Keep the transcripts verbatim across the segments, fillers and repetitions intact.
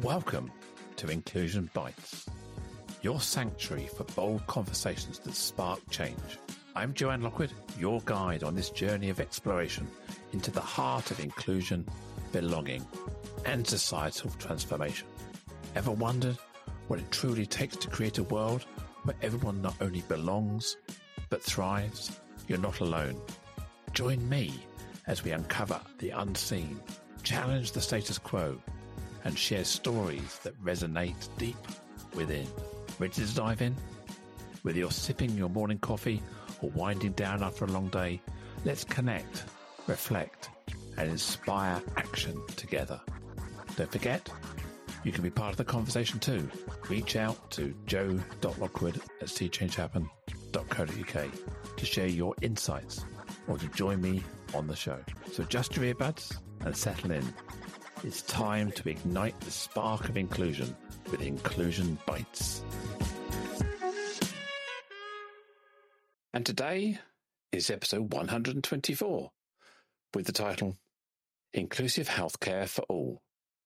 Welcome to Inclusion Bites, your sanctuary for bold conversations that spark change. I'm Joanne Lockwood, your guide on this journey of exploration into the heart of inclusion, belonging, and societal transformation. Ever wondered what it truly takes to create a world where everyone not only belongs, but thrives? You're not alone. Join me as we uncover the unseen, challenge the status quo, and share stories that resonate deep within. Ready to dive in? Whether you're sipping your morning coffee or winding down after a long day, let's connect, reflect, and inspire action together. Don't forget, you can be part of the conversation too. Reach out to joe dot lockwood at see change happen dot co dot uk to share your insights or to join me on the show. So adjust your earbuds and settle in. It's time to ignite the spark of inclusion with Inclusion Bites. And today is episode one hundred twenty-four with the title Inclusive Healthcare for All.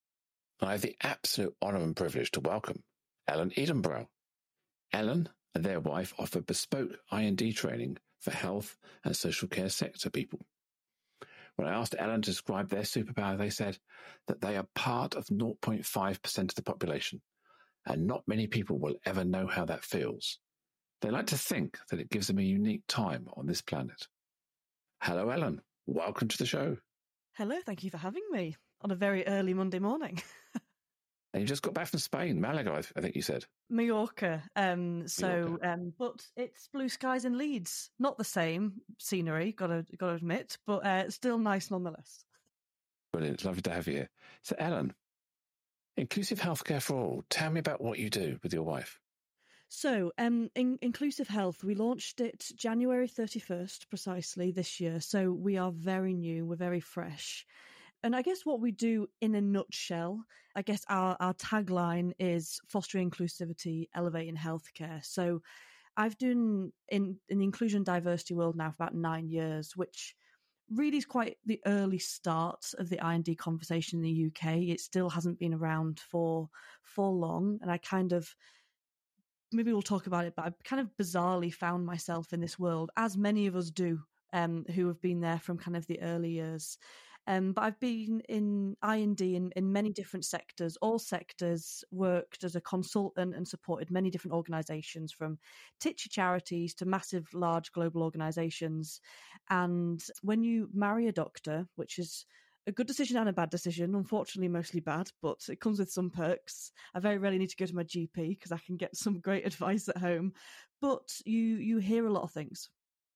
I have the absolute honour and privilege to welcome Ellen Edenborough. Ellen and their wife offer bespoke I and D training for health and social care sector people. When I asked Ellen to describe their superpower, they said that they are part of zero point five percent of the population, and not many people will ever know how that feels. They like to think that it gives them a unique time on this planet. Hello, Ellen. Welcome to the show. Hello, thank you for having me on a very early Monday morning. And you just got back from Spain, Malaga, I think you said. Mallorca. Um, so, Mallorca. Um, but it's blue skies in Leeds. Not the same scenery, gotta gotta admit, but uh, still nice nonetheless. Brilliant. Lovely to have you here. So, Ellen, Inclusive Healthcare for All. Tell me about what you do with your wife. So, um, in Inclusive Health, we launched it January thirty-first, precisely this year. So we are very new, we're very fresh. And I guess what we do in a nutshell, I guess our, our tagline is fostering inclusivity, elevating healthcare. So I've done in, in the inclusion diversity world now for about nine years, which really is quite the early start of the I and D conversation in the U K. It still hasn't been around for, for long. And I kind of, maybe we'll talk about it, but I kind of bizarrely found myself in this world, as many of us do, um, who have been there from kind of the early years. Um, but I've been in I and D in, in many different sectors, all sectors, worked as a consultant and supported many different organisations, from titchy charities to massive, large global organisations. And when you marry a doctor, which is a good decision and a bad decision, unfortunately mostly bad, but it comes with some perks. I very rarely need to go to my G P because I can get some great advice at home. But you you hear a lot of things.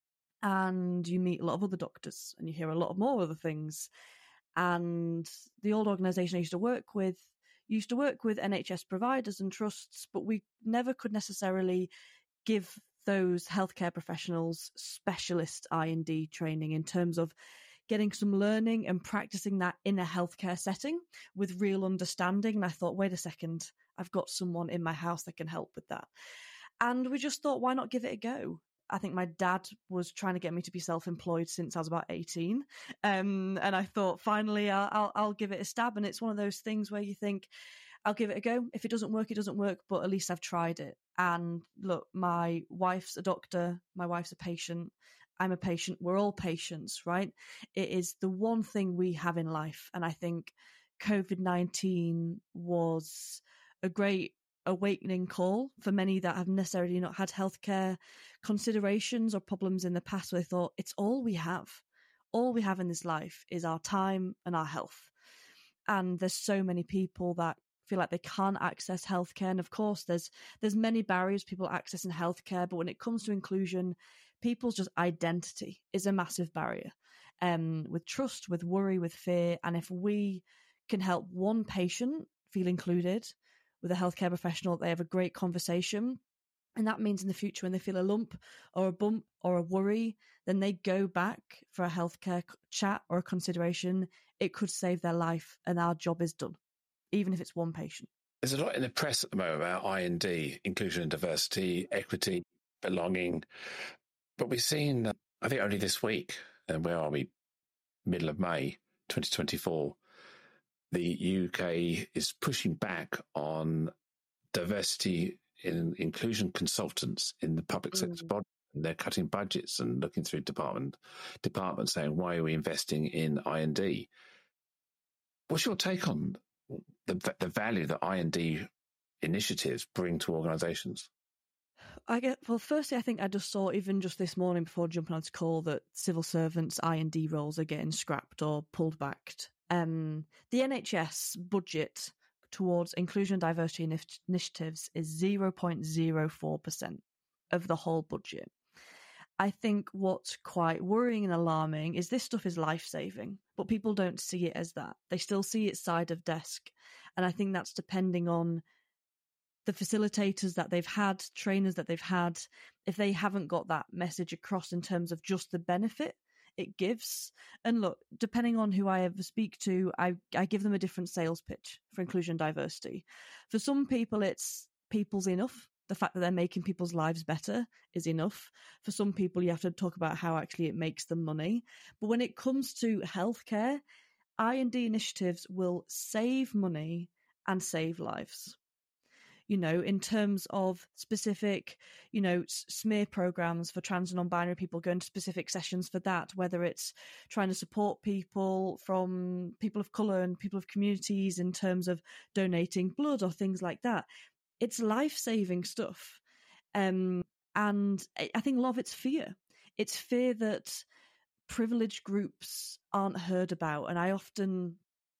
And you meet a lot of other doctors and you hear a lot more other things. And the old organisation I used to work with used to work with N H S providers and trusts, but we never could necessarily give those healthcare professionals specialist I and D training in terms of getting some learning and practicing that in a healthcare setting with real understanding. And I thought, wait a second, I've got someone in my house that can help with that. And we just thought, why not give it a go? I think my dad was trying to get me to be self-employed since I was about eighteen. Um, and I thought, finally, I'll, I'll, I'll give it a stab. And it's one of those things where you think, I'll give it a go. If it doesn't work, it doesn't work, but at least I've tried it. And look, my wife's a doctor. My wife's a patient. I'm a patient. We're all patients, right? It is the one thing we have in life. And I think COVID nineteen was a great awakening call for many that have necessarily not had healthcare considerations or problems in the past, where they thought, it's all we have. All we have in this life is our time and our health. And there's so many people that feel like they can't access healthcare. And of course, there's there's many barriers people accessing healthcare, but when it comes to inclusion, people's just identity is a massive barrier. Um, with trust, with worry, with fear. And if we can help one patient feel included with a healthcare professional, they have a great conversation. And that means in the future, when they feel a lump or a bump or a worry, then they go back for a healthcare chat or a consideration. It could save their life and our job is done, even if it's one patient. There's a lot in the press at the moment about I and D, inclusion and diversity, equity, belonging. But we've seen, uh, I think only this week, and where are we? Middle of May, twenty twenty-four, the U K is pushing back on diversity in inclusion consultants in the public Mm. sector body. They're cutting budgets and looking through department departments saying, why are we investing in I and D? What's your take on the, the value that I and D initiatives bring to organisations? I get well. Firstly, I think I just saw even just this morning before jumping on to call that civil servants' I and D roles are getting scrapped or pulled back. Um, the N H S budget towards inclusion and diversity inif- initiatives is zero point zero four percent of the whole budget. I think what's quite worrying and alarming is this stuff is life-saving, but people don't see it as that. They still see it side of desk. And I think that's depending on the facilitators that they've had, trainers that they've had. If they haven't got that message across in terms of just the benefit it gives. And look, depending on who I ever speak to, I, I give them a different sales pitch for inclusion and diversity. For some people, it's people's enough. The fact that they're making people's lives better is enough. For some people, you have to talk about how actually it makes them money. But when it comes to healthcare, I and D initiatives will save money and save lives. You know, in terms of specific, you know, smear programs for trans and non-binary people, going to specific sessions for that, whether it's trying to support people from people of colour and people of communities in terms of donating blood or things like that. It's life-saving stuff. Um, and I think a lot of it's fear. It's fear that privileged groups aren't heard about. And I often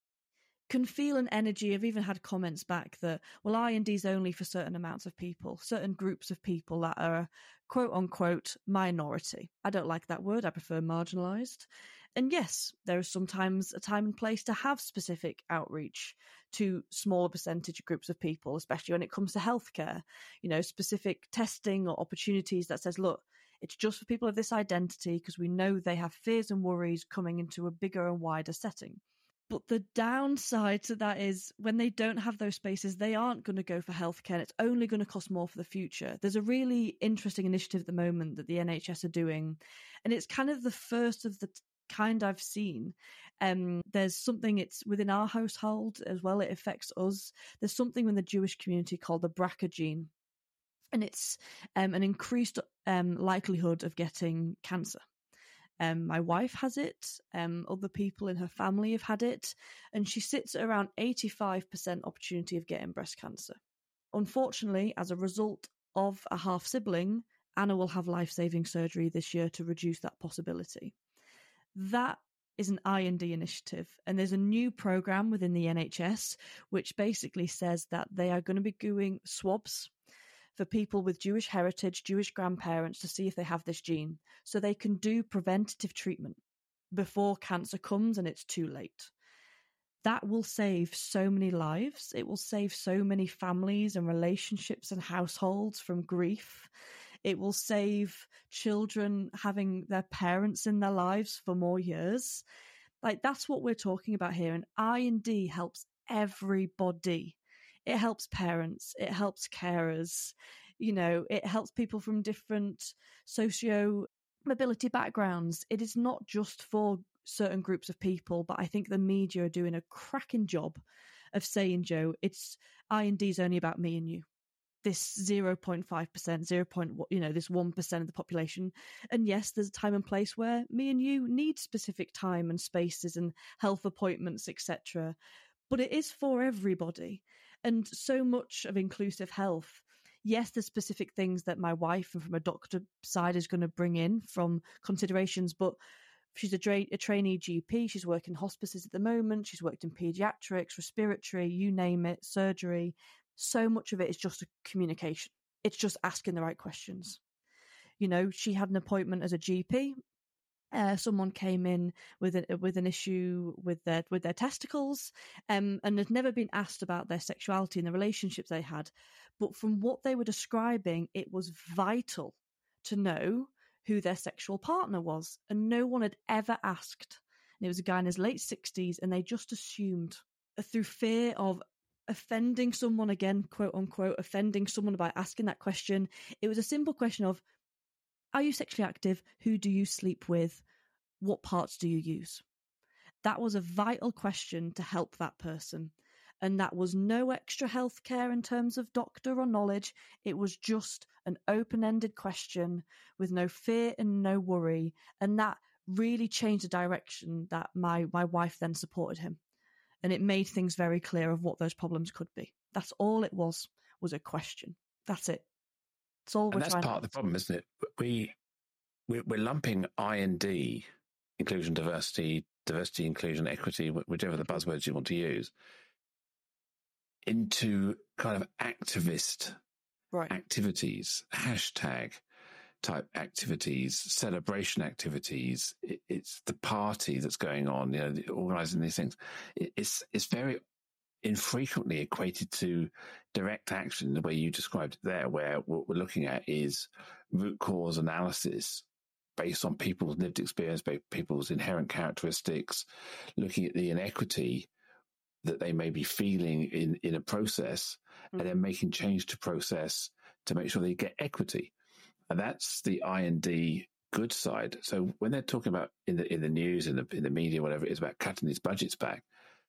can feel an energy. I've even had comments back that, well, I and D is only for certain amounts of people, certain groups of people that are quote unquote minority. I don't like that word. I prefer marginalised. And yes, there is sometimes a time and place to have specific outreach to smaller percentage groups of people, especially when it comes to healthcare, you know, specific testing or opportunities that says, look, it's just for people of this identity because we know they have fears and worries coming into a bigger and wider setting. But the downside to that is when they don't have those spaces, they aren't going to go for healthcare. And it's only going to cost more for the future. There's a really interesting initiative at the moment that the N H S are doing, and it's kind of the first of the kind I've seen. Um, there's something, it's within our household as well, it affects us. There's something in the Jewish community called the B R C A gene, and it's um, an increased um, likelihood of getting cancer. Um, my wife has it, um, other people in her family have had it, and she sits at around eighty-five percent opportunity of getting breast cancer. Unfortunately, as a result of a half-sibling, Anna will have life-saving surgery this year to reduce that possibility. That is an I and D initiative, and there's a new programme within the N H S which basically says that they are going to be doing swabs for people with Jewish heritage, Jewish grandparents, to see if they have this gene, so they can do preventative treatment before cancer comes and it's too late. That will save so many lives. It will save so many families and relationships and households from grief. It will save children having their parents in their lives for more years. Like, that's what we're talking about here. And I and D helps everybody. It helps parents, it helps carers, you know, it helps people from different socio-mobility backgrounds. It is not just for certain groups of people, but I think the media are doing a cracking job of saying, Joe, it's I and D is only about me and you. This zero point five percent, zero. You know, this one percent of the population. And yes, there's a time and place where me and you need specific time and spaces and health appointments, et cetera. But it is for everybody. And so much of inclusive health, yes, there's specific things that my wife and from a doctor side is going to bring in from considerations, but she's a, tra- a trainee G P, she's working hospices at the moment, she's worked in paediatrics, respiratory, you name it, surgery. So much of it is just a communication. It's just asking the right questions. You know, she had an appointment as a G P. Uh, someone came in with a, with an issue with their with their testicles, um, and had never been asked about their sexuality and the relationships they had. But from what they were describing, it was vital to know who their sexual partner was, and no one had ever asked. And it was a guy in his late sixties, and they just assumed through fear of offending someone, again, quote unquote, offending someone by asking that question. It was a simple question of, are you sexually active? Who do you sleep with? What parts do you use? that was a vital question to help that person. And that was no extra healthcare in terms of doctor or knowledge. It was just an open-ended question with no fear and no worry. And that really changed the direction that my, my wife then supported him. And it made things very clear of what those problems could be. That's all it was, was a question. That's it. That's all we're and that's trying part to of the problem, isn't it? We, we, we're lumping I and D, inclusion, diversity, diversity, inclusion, equity, whichever the buzzwords you want to use, into kind of activist right. activities, hashtag type activities, celebration activities. It, it's the party that's going on, you know, organising these things. It, it's it's very infrequently equated to direct action, the way you described it there, where what we're looking at is root cause analysis based on people's lived experience, based people's inherent characteristics, looking at the inequity that they may be feeling in, in a process, mm-hmm. and then making change to process to make sure they get equity. And that's the I and D good side. So when they're talking about in the in the news, in the in the media, whatever it is, about cutting these budgets back,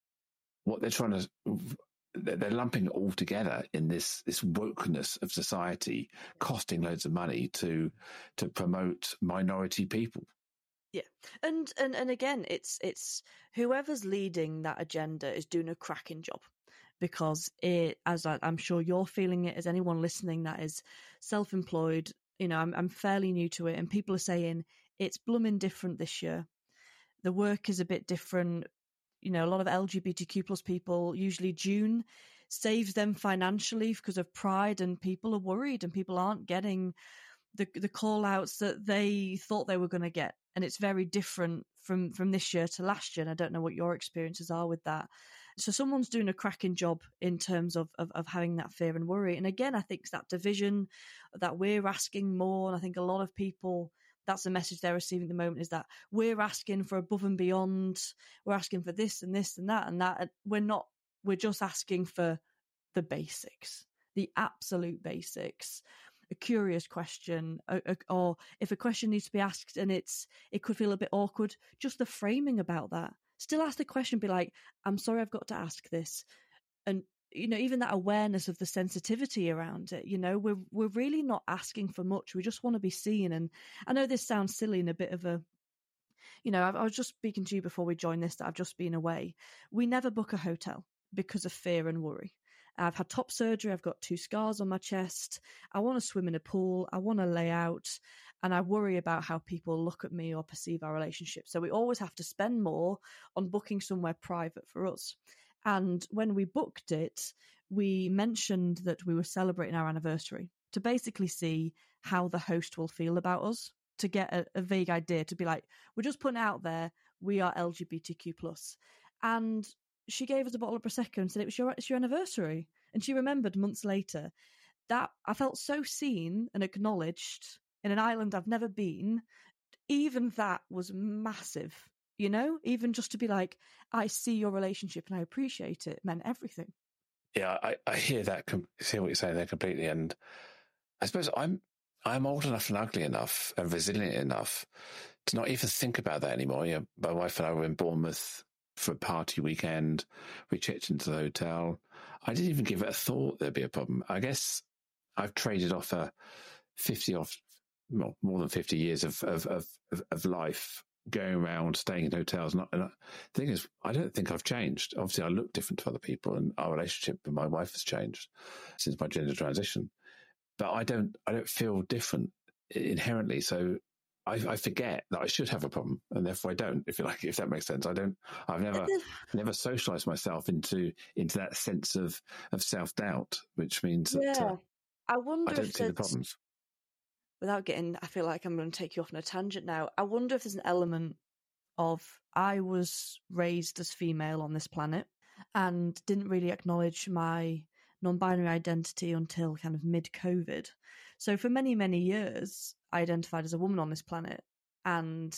what they're trying to they're lumping it all together in this this wokeness of society, costing loads of money to to promote minority people. Yeah, and and and again, it's it's whoever's leading that agenda is doing a cracking job, because it, as I, I'm sure you're feeling it, as anyone listening that is self-employed. You know, I'm I'm fairly new to it, and people are saying it's blooming different this year. The work is a bit different. You know, a lot of L G B T Q plus people, usually June saves them financially because of Pride, and people are worried, and people aren't getting the the call outs that they thought they were going to get. And it's very different from, from this year to last year. And I don't know what your experiences are with that. So someone's doing a cracking job in terms of, of, of having that fear and worry. And again, I think it's that division that we're asking more. And I think a lot of people, that's the message they're receiving at the moment, is that we're asking for above and beyond. We're asking for this and this and that and that. And we're not, we're just asking for the basics, the absolute basics. A curious question, a, a, or if a question needs to be asked and it's it could feel a bit awkward, just the framing about that. Still ask the question, be like, I'm sorry I've got to ask this. And, you know, even that awareness of the sensitivity around it, you know, we're we're really not asking for much. We just want to be seen. And I know this sounds silly and a bit of a, you know, I, I was just speaking to you before we joined this, that I've just been away. We never book a hotel because of fear and worry. I've had top surgery. I've got two scars on my chest. I want to swim in a pool. I want to lay out. And I worry about how people look at me or perceive our relationship. So we always have to spend more on booking somewhere private for us. And when we booked it, we mentioned that we were celebrating our anniversary to basically see how the host will feel about us, to get a, a vague idea, to be like, we're just putting out there, we are L G B T Q plus. And she gave us a bottle of Prosecco and said it was your, it's your anniversary. And she remembered months later. That I felt so seen and acknowledged in an island I've never been. Even that was massive, you know, even just to be like, I see your relationship and I appreciate it, meant everything. Yeah, I, I hear that, hear what you're saying there completely. And I suppose I'm, I'm old enough and ugly enough and resilient enough to not even think about that anymore. You know, my wife and I were in Bournemouth for a party weekend. We checked into the hotel. I didn't even give it a thought there'd be a problem. I guess I've traded off a fifty off, well, more than fifty years of, of, of, of life going around, staying in hotels. Not, and I, the thing is, I don't think I've changed. Obviously, I look different to other people, and our relationship with my wife has changed since my gender transition. But I don't, I don't feel different inherently. So I, I forget that I should have a problem, and therefore I don't. If you like, if that makes sense, I don't. I've never, never socialised myself into into that sense of of self doubt, which means yeah. that uh, I wonder I don't if see the problems. Without getting, I feel like I'm going to take you off on a tangent now. I wonder if there's an element of I was raised as female on this planet and didn't really acknowledge my non-binary identity until kind of mid-COVID. So for many, many years, I identified as a woman on this planet. And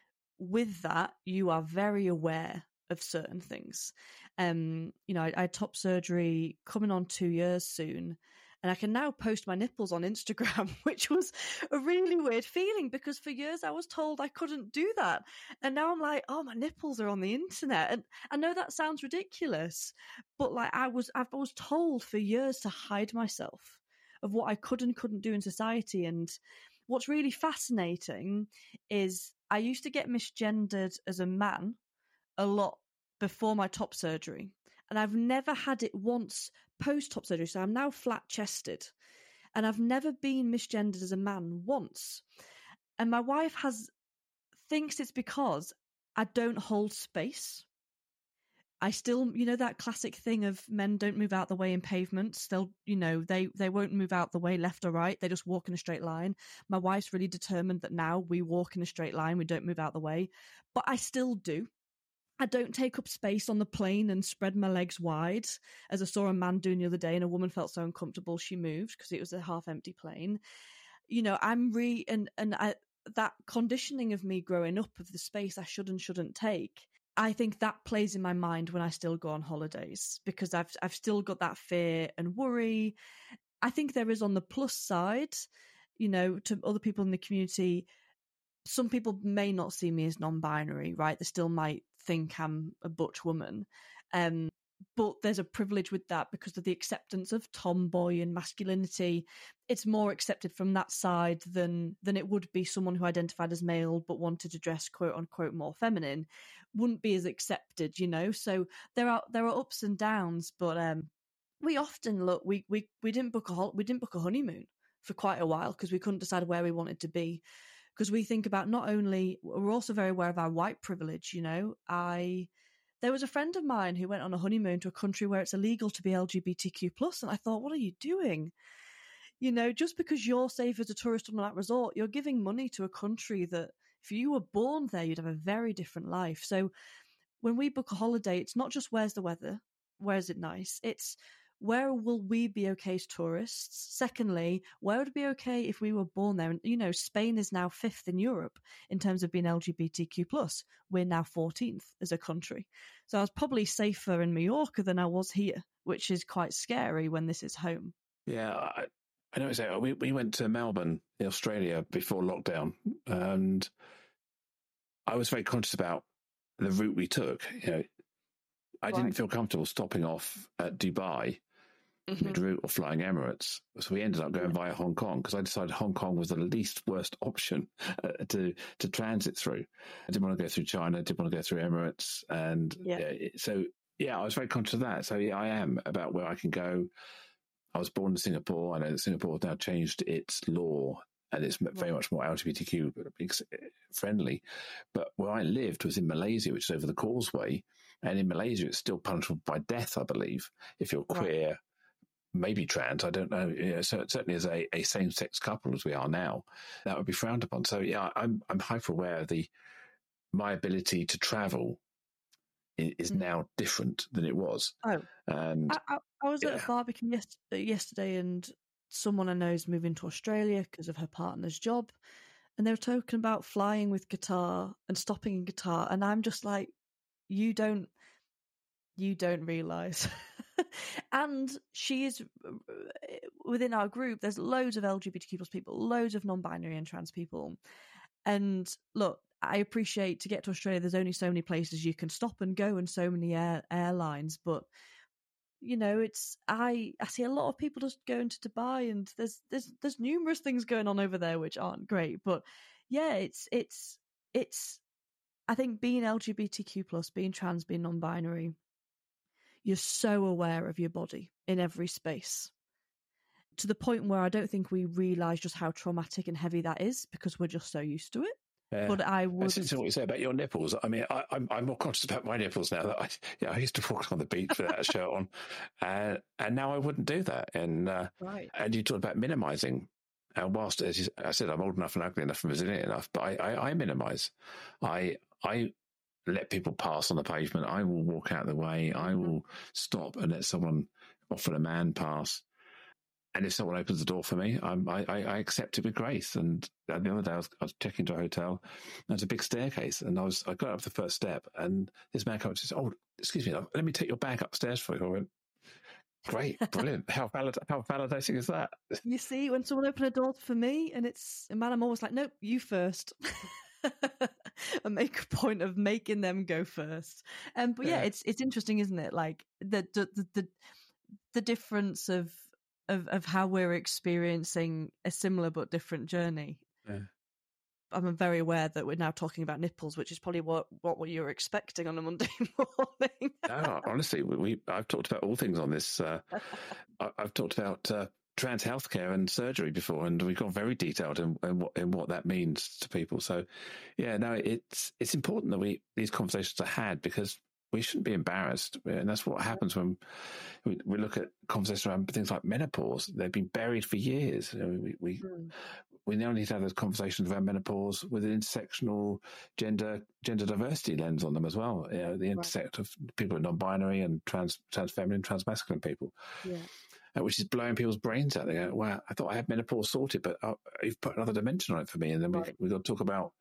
with that, you are very aware of certain things. Um, you know, I, I had top surgery coming on two years soon. And I can now post my nipples on Instagram, which was a really weird feeling because for years I was told I couldn't do that. And now I'm like, oh, my nipples are on the internet. And I know that sounds ridiculous, but like I was, I was told for years to hide myself of what I could and couldn't do in society. And what's really fascinating is I used to get misgendered as a man a lot before my top surgery. And I've never had it once post-top surgery. So I'm now flat-chested. And I've never been misgendered as a man once. And my wife has thinks it's because I don't hold space. I still, you know, that classic thing of men don't move out the way in pavements. They'll, you know, they, they won't move out the way left or right. They just walk in a straight line. My wife's really determined that now we walk in a straight line. We don't move out the way. But I still do. I don't take up space on the plane and spread my legs wide, as I saw a man doing the other day, and a woman felt so uncomfortable she moved because it was a half-empty plane. You know, I'm re and and I, that conditioning of me growing up of the space I should and shouldn't take. I think that plays in my mind when I still go on holidays because I've I've still got that fear and worry. I think there is on the plus side, you know, to other people in the community. Some people may not see me as non-binary, right? They still might think I'm a butch woman. Um, but there's a privilege with that because of the acceptance of tomboy and masculinity. It's more accepted from that side than than it would be someone who identified as male but wanted to dress quote unquote more feminine. Wouldn't be as accepted, you know? So there are there are ups and downs, but um, we often look, we we we didn't book a hol- we didn't book a honeymoon for quite a while because we couldn't decide where we wanted to be. Because we think about not only, we're also very aware of our white privilege, you know. I, there was a friend of mine who went on a honeymoon to a country where it's illegal to be L G B T Q plus, and I thought, what are you doing? You know, just because you're safe as a tourist on that resort, you're giving money to a country that if you were born there, you'd have a very different life. So when we book a holiday, it's not just where's the weather, where's it nice, it's where will we be okay as tourists? Secondly, where would it be okay if we were born there? And, you know, Spain is now fifth in Europe in terms of being L G B T Q plus. We're now fourteenth as a country. So I was probably safer in Mallorca than I was here, which is quite scary when this is home. Yeah, I, I know exactly. We, we went to Melbourne, in Australia, before lockdown, and I was very conscious about the route we took. You know, I right. didn't feel comfortable stopping off at Dubai mm-hmm. mid-route or flying Emirates. So we ended up going yeah. via Hong Kong because I decided Hong Kong was the least worst option uh, to to transit through. I didn't want to go through China, I didn't want to go through Emirates. And yeah. Yeah, so, yeah, I was very conscious of that. So, yeah, I am about where I can go. I was born in Singapore. I know that Singapore has now changed its law and it's very much more L G B T Q friendly. But where I lived was in Malaysia, which is over the causeway. And in Malaysia, it's still punishable by death, I believe, if you're queer, right. maybe trans, I don't know. You know, so certainly as a, a same-sex couple as we are now, that would be frowned upon. So, yeah, I'm I'm hyper aware of the my ability to travel is, is mm. now different than it was. Oh, and I, I, I was yeah. at a barbecue yes, yesterday and someone I know is moving to Australia because of her partner's job. And they were talking about flying with Qatar and stopping in Qatar. And I'm just like, you don't, you don't realise. And she is, within our group, there's loads of L G B T Q plus people, loads of non-binary and trans people. And look, I appreciate to get to Australia, there's only so many places you can stop and go and so many air, airlines. But, you know, it's, I, I see a lot of people just going to Dubai and there's, there's, there's numerous things going on over there which aren't great. But yeah, it's, it's, it's, I think being L G B T Q plus, being trans, being non-binary, you're so aware of your body in every space to the point where I don't think we realise just how traumatic and heavy that is because we're just so used to it. Yeah. But I would. That's interesting what you say about your nipples. I mean, I, I'm I'm more conscious about my nipples now. That I, yeah, I used to walk on the beach without a shirt on, uh, and now I wouldn't do that. And uh, right. And you talked about minimising. And whilst, as you, I said, I'm old enough and ugly enough and resilient enough, but I, I, I minimise. I I let people pass on the pavement. I will walk out of the way. I will stop and let someone, often a man, pass. And if someone opens the door for me, I'm, I, I accept it with grace. And the other day I was, I was checking into a hotel. There's a big staircase, and I was I got up the first step, and this man comes and says, "Oh, excuse me, let me take your bag upstairs for you." I went, Great, brilliant. How valid, how validating is that? You see, when someone opened a door for me and it's a man, I'm always like, nope, you first. I make a point of making them go first. Um, but yeah, yeah, it's it's interesting, isn't it? Like the the the the, the difference of, of of how we're experiencing a similar but different journey. Yeah. I'm very aware that we're now talking about nipples, which is probably what, what you were expecting on a Monday morning. No, honestly, we, we I've talked about all things on this. Uh, I, I've talked about uh, trans healthcare and surgery before, and we've got very detailed in, in what in what that means to people. So, yeah, no, it's it's important that we these conversations are had, because we shouldn't be embarrassed, and that's what happens when we, we look at conversations around things like menopause. They've been buried for years. You know, we we, mm. we now need to have those conversations around menopause with an intersectional gender gender diversity lens on them as well. You know, the intersect right. of people who are non-binary and trans trans feminine, trans masculine people. Yeah. Uh, which is blowing people's brains out. They go, "Wow, I thought I had menopause sorted, but uh, you've put another dimension on it for me." And then right. we've, we've got to talk about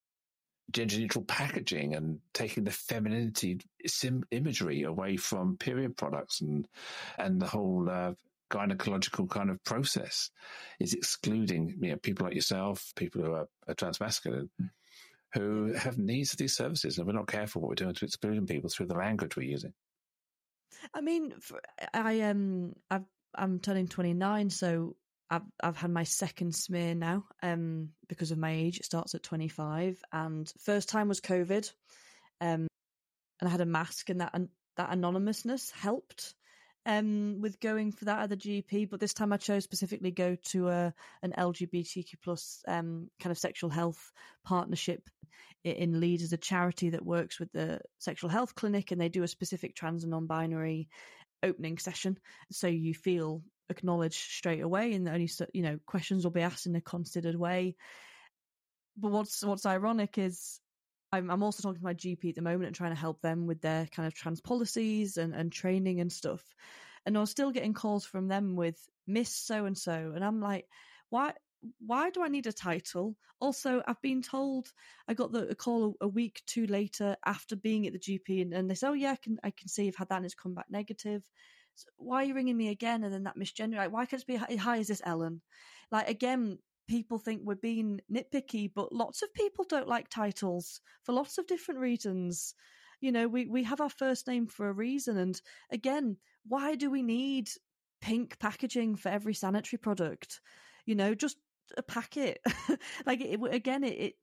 gender neutral packaging and taking the femininity sim- imagery away from period products, and and the whole uh, gynecological kind of process is excluding, you know, people like yourself, people who are, are transmasculine, who have needs of these services, and we're not careful what we're doing to excluding people through the language we're using. I mean, for, I um, I've, I'm turning twenty-nine, so I've I've had my second smear now. Um, because of my age, it starts at twenty-five, and first time was COVID, um, and I had a mask, and that that anonymousness helped, um, with going for that at the G P. But this time I chose specifically go to a an L G B T Q plus um kind of sexual health partnership in Leeds, as a charity that works with the sexual health clinic, and they do a specific trans and non-binary opening session, so you feel acknowledged straight away, and only, you know, questions will be asked in a considered way. But what's what's ironic is I'm, I'm also talking to my G P at the moment and trying to help them with their kind of trans policies and, and training and stuff. And I was still getting calls from them with Miss So-and-so. And I'm like, why why do I need a title? Also, I've been told, I got the a call a, a week too later after being at the G P, and, and they say, oh yeah, I can I can see you've had that and it's come back negative. So why are you ringing me again? And then that misgender, like, why can't it be, hi, is this Ellen? Like, again, people think we're being nitpicky, but lots of people don't like titles for lots of different reasons. You know, we, we have our first name for a reason. And again, why do we need pink packaging for every sanitary product? You know, just a packet. Like, it, again, it, it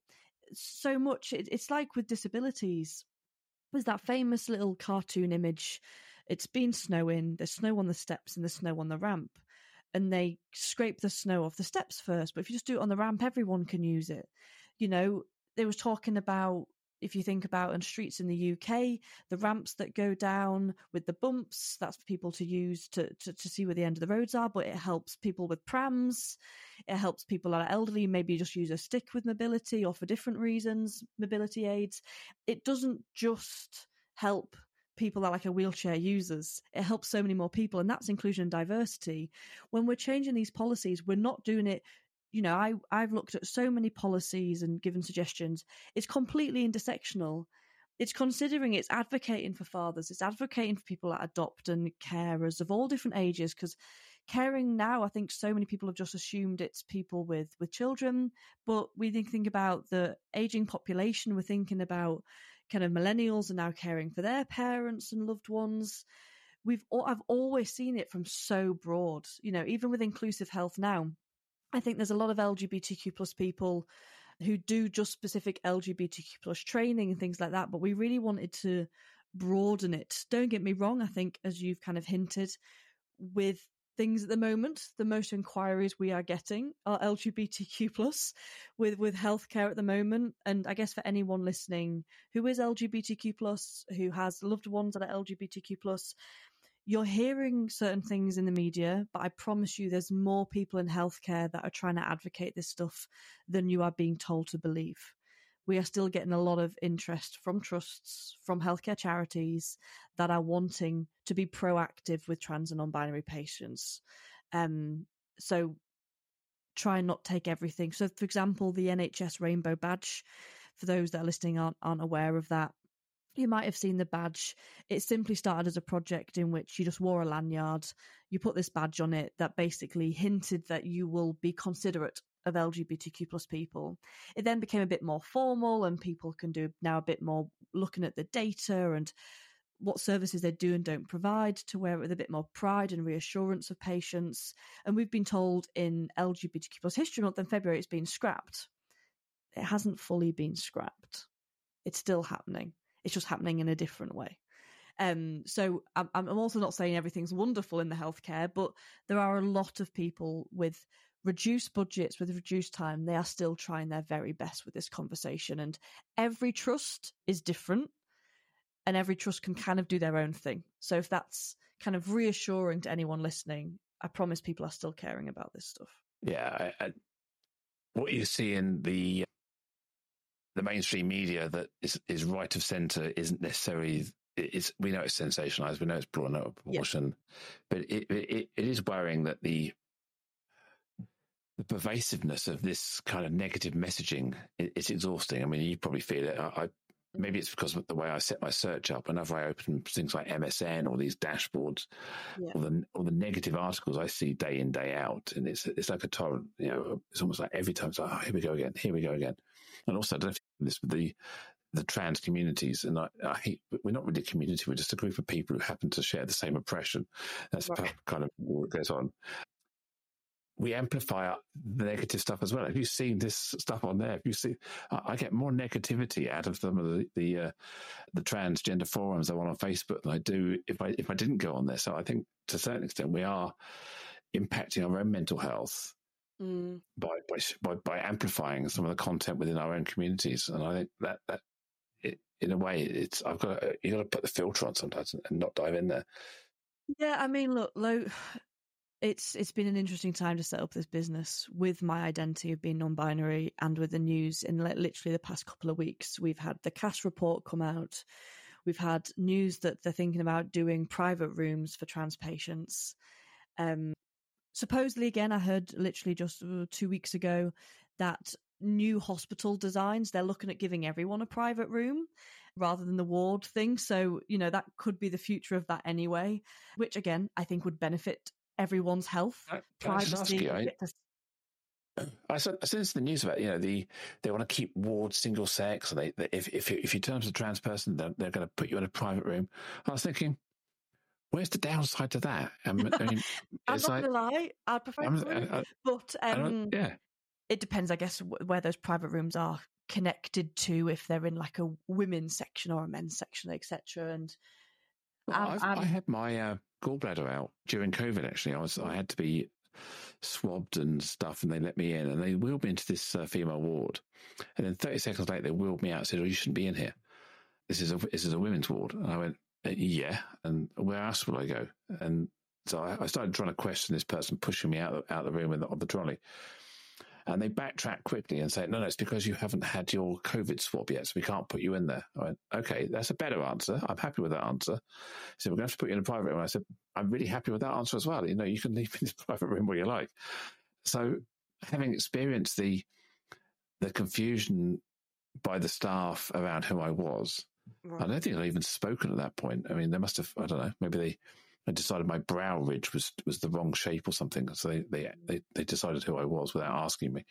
so much, it, it's like with disabilities. There's that famous little cartoon image. It's been snowing, there's snow on the steps and there's snow on the ramp. And they scrape the snow off the steps first. But if you just do it on the ramp, everyone can use it. You know, they was talking about, if you think about on streets in the U K, the ramps that go down with the bumps, that's for people to use to, to, to see where the end of the roads are. But it helps people with prams. It helps people that are elderly, maybe just use a stick with mobility or for different reasons, mobility aids. It doesn't just help people that are like a wheelchair users. It helps so many more people, and that's inclusion and diversity. When we're changing these policies, we're not doing it, you know, I, I've looked at so many policies and given suggestions. It's completely intersectional. It's considering, it's advocating for fathers, it's advocating for people that adopt and carers of all different ages, because caring now, I think so many people have just assumed it's people with, with children, but we think, think about the aging population, we're thinking about kind of millennials are now caring for their parents and loved ones. We've all, I've always seen it from so broad, you know, even with inclusive health now. I think there's a lot of L G B T Q plus people who do just specific L G B T Q plus training and things like that, but we really wanted to broaden it. Don't get me wrong, I think, as you've kind of hinted, with things at the moment, the most inquiries we are getting are L G B T Q plus with, with healthcare at the moment. And I guess for anyone listening who is L G B T Q plus, who has loved ones that are L G B T Q plus, you're hearing certain things in the media, but I promise you there's more people in healthcare that are trying to advocate this stuff than you are being told to believe. We are still getting a lot of interest from trusts, from healthcare charities that are wanting to be proactive with trans and non-binary patients. Um, so try and not take everything. So, for example, the N H S Rainbow Badge, for those that are listening aren't, aren't aware of that, You might have seen the badge. It simply started as a project in which you just wore a lanyard. You put this badge on it that basically hinted that you will be considerate of L G B T Q plus people. It then became a bit more formal, and people can do now a bit more looking at the data and what services they do and don't provide, to wear it with a bit more pride and reassurance of patients. And we've been told in L G B T Q plus History Month in February it's been scrapped. It hasn't fully been scrapped. It's still happening. It's just happening in a different way. Um, so I'm, I'm also not saying everything's wonderful in the healthcare, but there are a lot of people with reduced budgets, with reduced time. They are still trying their very best with this conversation. And every trust is different, and every trust can kind of do their own thing. So if that's kind of reassuring to anyone listening, I promise people are still caring about this stuff. Yeah. I, I, what you see in the the mainstream media that is, is right of centre isn't necessarily, it's, we know it's sensationalised, we know it's blown out of proportion, yeah. but it, it it is worrying that the the pervasiveness of this kind of negative messaging is it's exhausting. I mean, you probably feel it. I, I maybe it's because of the way I set my search up. Whenever I open things like M S N or these dashboards, yeah. or the or the negative articles I see day in, day out, and it's it's like a torrent. You know, it's almost like every time it's like, oh, here we go again, here we go again. And also, I don't know if you know this, but the the trans communities, and I, I hate, we're not really a community, we're just a group of people who happen to share the same oppression. That's right. kind of what goes on. We amplify the negative stuff as well. Have you seen this stuff on there? Have you seen? I get more negativity out of some of the the, uh, the transgender forums I want on Facebook than I do if I if I didn't go on there. So I think to a certain extent we are impacting our own mental health mm. by, by by by amplifying some of the content within our own communities. And I think that that it, in a way, it's I've got to, you got to put the filter on sometimes and not dive in there. Yeah, I mean, look, look. It's it's been an interesting time to set up this business with my identity of being non-binary, and with the news in literally the past couple of weeks. We've had the C A S report come out. We've had news that they're thinking about doing private rooms for trans patients. Um, supposedly, again, I heard literally just two weeks ago that new hospital designs, they're looking at giving everyone a private room rather than the ward thing. So, you know, that could be the future of that anyway, which again, I think would benefit everyone's health, I, privacy. I, I, I saw this in the news about, you know, the they want to keep wards single sex, and they, they if if if you turn to a trans person, they're, they're going to put you in a private room. I was thinking, where's the downside to that? I mean, I mean, I'm not like, gonna lie, I'd prefer, I, I, but um, yeah, it depends, I guess, where those private rooms are connected to. If they're in like a women's section or a men's section, et cetera. And well, I'm, I'm, I had my uh, gallbladder out during COVID. Actually, I was I had to be swabbed and stuff, and they let me in, and they wheeled me into this uh, female ward, and then thirty seconds later they wheeled me out and said, "Oh, you shouldn't be in here. This is a this is a women's ward." And I went, "Yeah, and where else will I go?" And so I, I started trying to question this person pushing me out of, out of the room in the, on the trolley. And they backtrack quickly and say, no, no, it's because you haven't had your COVID swab yet, so we can't put you in there. I went, okay, that's a better answer. I'm happy with that answer. So we're going to have to put you in a private room. And I said, I'm really happy with that answer as well. You know, you can leave in this private room where you like. So having experienced the the confusion by the staff around who I was, right. I don't think I'd even spoken at that point. I mean, they must have, I don't know, maybe they I decided my brow ridge was was the wrong shape or something. So they they they, they decided who I was without asking me.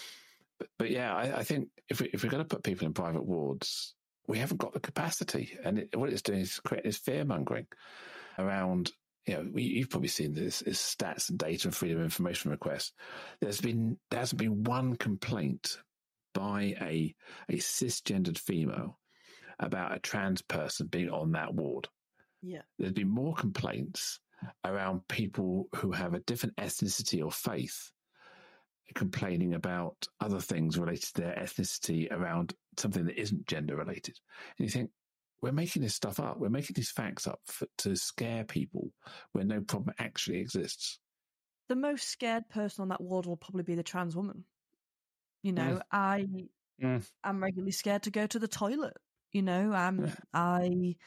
But, but yeah, I, I think if we if we're going to put people in private wards, we haven't got the capacity, and it, what it's doing is creating this fear mongering around. You know, we, you've probably seen this, this stats and data and freedom of information requests. There's been there hasn't been one complaint by a a cisgendered female about a trans person being on that ward. Yeah. There's been more complaints around people who have a different ethnicity or faith complaining about other things related to their ethnicity around something that isn't gender related. And you think, we're making this stuff up. We're making these facts up for, to scare people where no problem actually exists. The most scared person on that ward will probably be the trans woman. You know, mm. I mm. am regularly scared to go to the toilet. You know, I'm, yeah. I...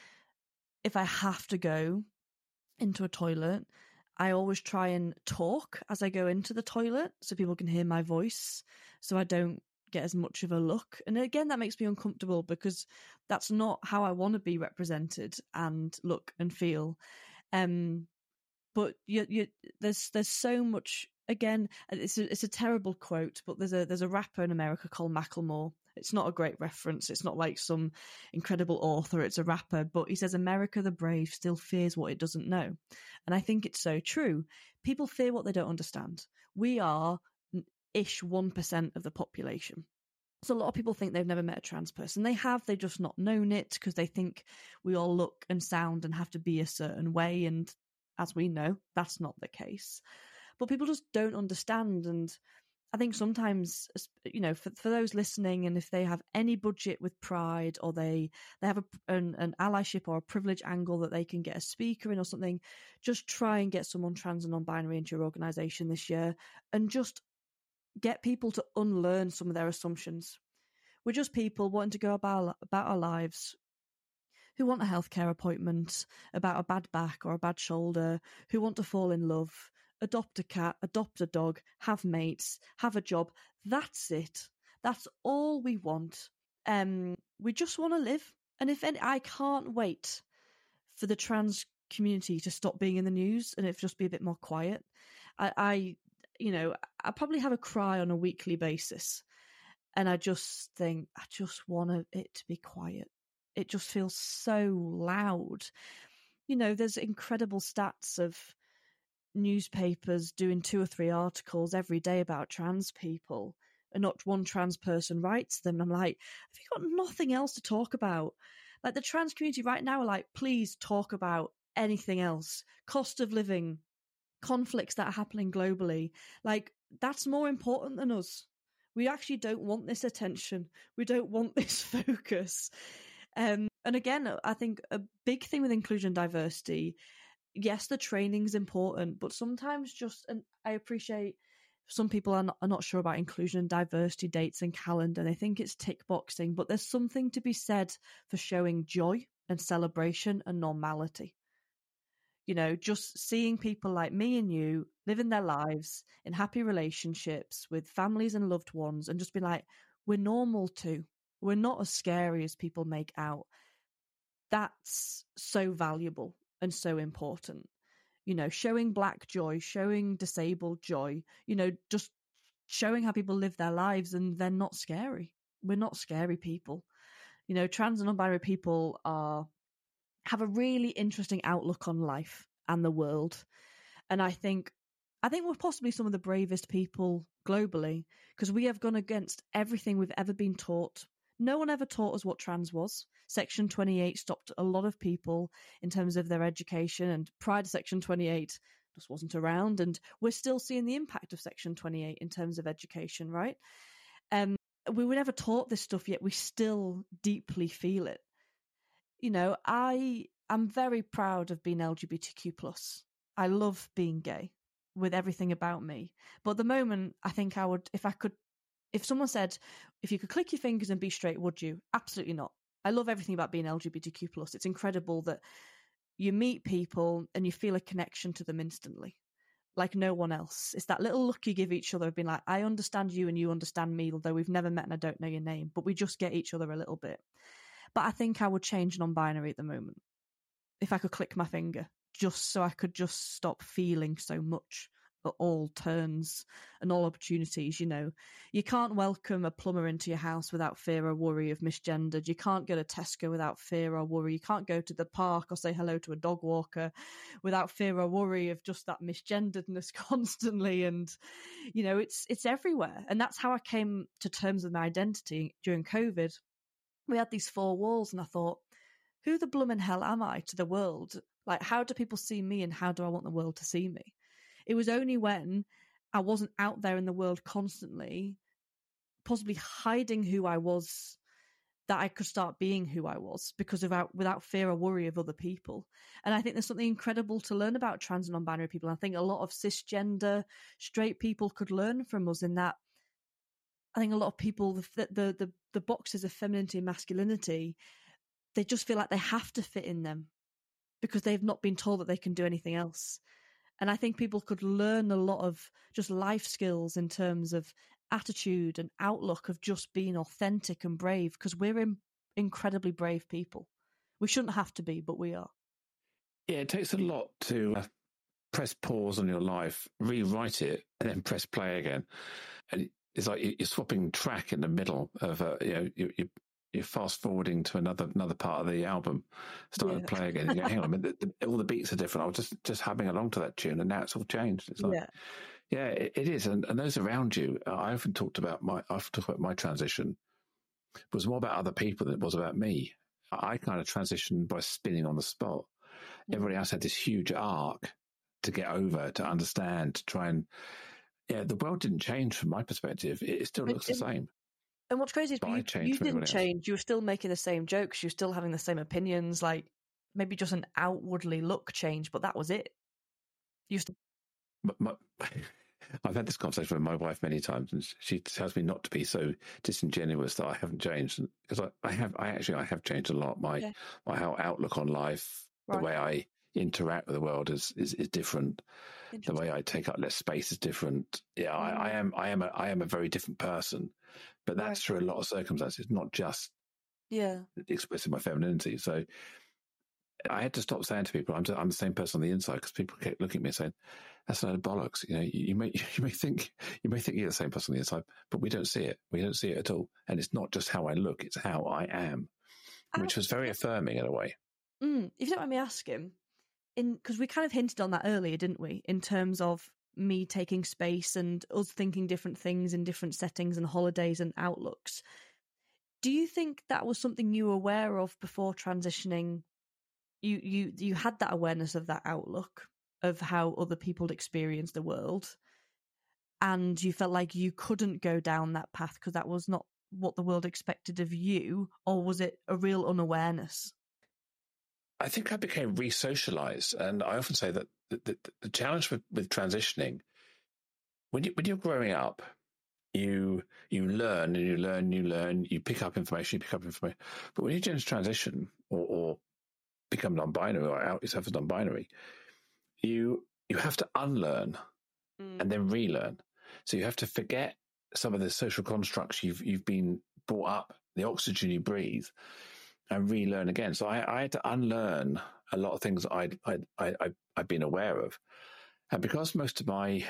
if I have to go into a toilet, I always try and talk as I go into the toilet so people can hear my voice, so I don't get as much of a look. And again, that makes me uncomfortable because that's not how I want to be represented and look and feel. Um, but you, you, there's there's so much. Again, it's a, it's a terrible quote, but there's a there's a rapper in America called Macklemore. It's not a great reference. It's not like some incredible author. It's a rapper, but he says, "America the brave still fears what it doesn't know," and I think it's so true. People fear what they don't understand. We are ish one percent of the population. So a lot of people think they've never met a trans person. They have, they've just not known it because they think we all look and sound and have to be a certain way. And as we know, that's not the case. But people just don't understand. And I think sometimes, you know, for, for those listening, and if they have any budget with Pride, or they, they have a, an, an allyship or a privilege angle that they can get a speaker in or something, just try and get someone trans and non-binary into your organisation this year and just get people to unlearn some of their assumptions. We're just people wanting to go about, about our lives, who want a healthcare appointment about a bad back or a bad shoulder, who want to fall in love, adopt a cat, adopt a dog, have mates, have a job. That's it. That's all we want. Um, we just want to live. And if any, I can't wait for the trans community to stop being in the news and it just be a bit more quiet. I, I you know, I probably have a cry on a weekly basis. And I just think, I just want it to be quiet. It just feels so loud. You know, there's incredible stats of newspapers doing two or three articles every day about trans people, and not one trans person writes them. And I'm like, have you got nothing else to talk about? Like, the trans community right now are like, please talk about anything else. Cost of living, conflicts that are happening globally. Like, that's more important than us. We actually don't want this attention. We don't want this focus. Um, and again, I think a big thing with inclusion and diversity, yes, the training's important, but sometimes just, and I appreciate some people are not, are not sure about inclusion and diversity dates and calendar. They think it's tick boxing, but there's something to be said for showing joy and celebration and normality. You know, just seeing people like me and you living their lives in happy relationships with families and loved ones, and just be like, we're normal too. We're not as scary as people make out. That's so valuable and so important. You know, showing Black joy, showing disabled joy, you know, just showing how people live their lives, and they're not scary. We're not scary people. You know, trans and non-binary people are have a really interesting outlook on life and the world. And I think I think we're possibly some of the bravest people globally, because we have gone against everything we've ever been taught. No one ever taught us what trans was. Section twenty-eight stopped a lot of people in terms of their education, and prior to Section twenty-eight just wasn't around, and we're still seeing the impact of Section twenty-eight in terms of education, right? Um, we were never taught this stuff, yet we still deeply feel it. You know, I am very proud of being L G B T Q plus. I love being gay with everything about me. But at the moment, I think I would, if I could, if someone said, if you could click your fingers and be straight, would you? Absolutely not. I love everything about being L G B T Q plus. It's incredible that you meet people and you feel a connection to them instantly, like no one else. It's that little look you give each other of being like, I understand you and you understand me, although we've never met and I don't know your name, but we just get each other a little bit. But I think I would change non-binary at the moment if I could click my finger, just so I could just stop feeling so much at all turns and all opportunities. You know, you can't welcome a plumber into your house without fear or worry of misgendered. You can't go to Tesco without fear or worry. You can't go to the park or say hello to a dog walker without fear or worry of just that misgenderedness constantly. And, you know, it's it's everywhere. And that's how I came to terms with my identity during COVID. We had these four walls, and I thought, who the bloomin' hell am I to the world? Like, how do people see me, and how do I want the world to see me? It was only when I wasn't out there in the world constantly, possibly hiding who I was, that I could start being who I was, because of without fear or worry of other people. And I think there's something incredible to learn about trans and non-binary people. I think a lot of cisgender straight people could learn from us in that. I think a lot of people, the the the, the boxes of femininity and masculinity, they just feel like they have to fit in them because they've not been told that they can do anything else. And I think people could learn a lot of just life skills in terms of attitude and outlook of just being authentic and brave, because we're in, incredibly brave people. We shouldn't have to be, but we are. Yeah, it takes a lot to uh, press pause on your life, rewrite it, and then press play again. And it's like you're swapping track in the middle of a, you know, you, you, you're fast forwarding to another another part of the album, starting Yeah. to play again. You go, hang on a minute, the, the, all the beats are different. I was just just humming along to that tune, and now it's all changed. It's like, yeah, yeah, it, it is. And, and those around you, I often talked about my, I often talk about my transition. It was more about other people than it was about me. I, I kind of transitioned by spinning on the spot. Mm. Everybody else had this huge arc to get over, to understand, to try and, yeah, the world didn't change from my perspective. It, it still looks and, the same. And what's crazy is you, you didn't change. You were still making the same jokes. You were still having the same opinions, like maybe just an outwardly look change, but that was it. You used to... my, my, I've had this conversation with my wife many times, and she tells me not to be so disingenuous that I haven't changed, because I, I have. I actually I have changed a lot. My okay. my whole outlook on life, right. the way I interact with the world is is, is different. The way I take up less space is different. Yeah, mm. I, I am. I am. A, I am a very different person, but that's right. through a lot of circumstances, not just yeah expressing my femininity. So I had to stop saying to people, "I'm I'm the same person on the inside," because people kept looking at me and saying, "That's a load of bollocks." You know, you, you may you may think you may think you're the same person on the inside, but we don't see it. We don't see it at all. And it's not just how I look; it's how I am, which was very affirming in a way. Mm, if you don't mind me asking, in because we kind of hinted on that earlier, didn't we? In terms of me taking space and us thinking different things in different settings and holidays and outlooks. Do you think that was something you were aware of before transitioning? You you you had that awareness of that outlook of how other people experience the world, and you felt like you couldn't go down that path because that was not what the world expected of you, or was it a real unawareness? I think I became re-socialized, and I often say that the, the, the challenge with, with transitioning, when you when you're growing up, you you learn and you learn, you learn, you pick up information, you pick up information, but when you change transition or, or become non-binary or out yourself as non-binary, you you have to unlearn mm. and then relearn. So you have to forget some of the social constructs you've you've been brought up, the oxygen you breathe, and relearn again. So I, I had to unlearn a lot of things I'd I'd, I'd I'd been aware of, and because most of my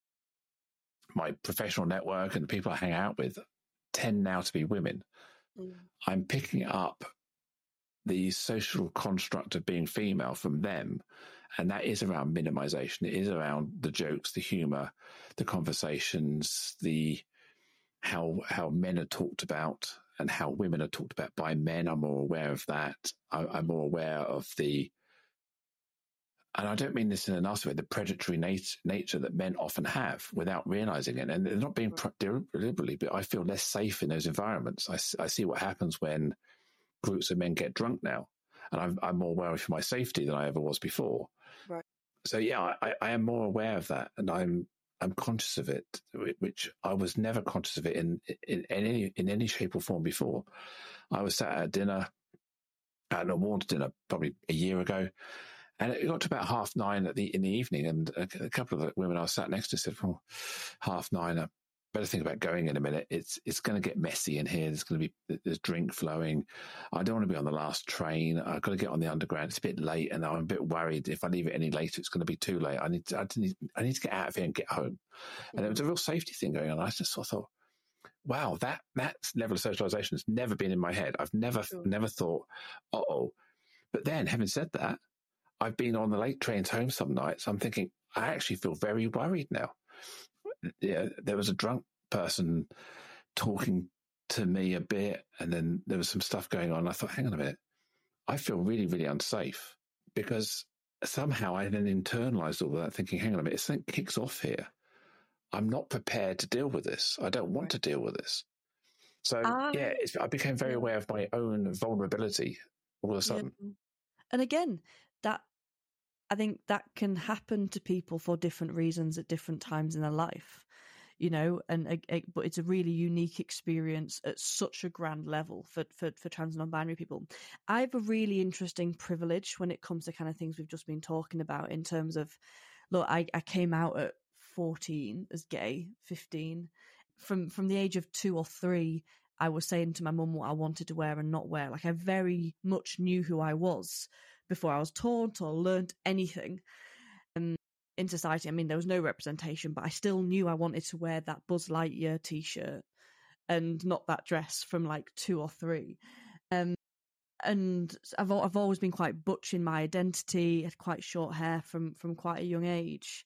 my professional network and the people I hang out with tend now to be women, mm. I'm picking up the social construct of being female from them. And that is around minimization. It is around the jokes, the humor, the conversations, the how how men are talked about and how women are talked about by men. I'm more aware of that. I, I'm more aware of the, and I don't mean this in a nasty way, the predatory nat- nature that men often have without realizing it. And they're not being right. deliberately, but I feel less safe in those environments. I, I see what happens when groups of men get drunk now, and I'm, I'm more aware of my safety than I ever was before. Right. So yeah, I, I am more aware of that, and I'm I'm conscious of it, which I was never conscious of it in in, in any in any shape or form before. I was sat at a dinner, at an awards dinner, probably a year ago, and it got to about half nine at the in the evening, and a, a couple of the women I was sat next to said, "Oh, half nine." I better think about going in a minute. It's it's going to get messy in here. There's going to be there's drink flowing. I don't want to be on the last train. I've got to get on the underground. It's a bit late, and I'm a bit worried if I leave it any later, it's going to be too late. I need to, I need I need to get out of here and get home. Mm-hmm. And there was a real safety thing going on. I just sort of thought, wow, that that level of socialization has never been in my head. I've never sure. never thought, uh oh. But then, having said that, I've been on the late trains home some nights. I'm thinking, I actually feel very worried now. Yeah, there was a drunk person talking to me a bit, and then there was some stuff going on. I thought, hang on a minute, I feel really, really unsafe, because somehow I then internalized all of that, thinking, hang on a minute, something kicks off here. I'm not prepared to deal with this. I don't want right. to deal with this. So um, yeah, it's, I became very yeah. aware of my own vulnerability all of a sudden. Yeah. And again, that I think that can happen to people for different reasons at different times in their life, you know, and uh, but it's a really unique experience at such a grand level for, for, for trans and non-binary people. I have a really interesting privilege when it comes to kind of things we've just been talking about in terms of, look, I, I came out at fourteen as gay, fifteen. from, from the age of two or three, I was saying to my mum what I wanted to wear and not wear. Like, I very much knew who I was before I was taught or learnt anything um, in society. I mean, there was no representation, but I still knew I wanted to wear that Buzz Lightyear t-shirt and not that dress from like two or three. Um, and I've I've always been quite butch in my identity, had quite short hair from, from quite a young age.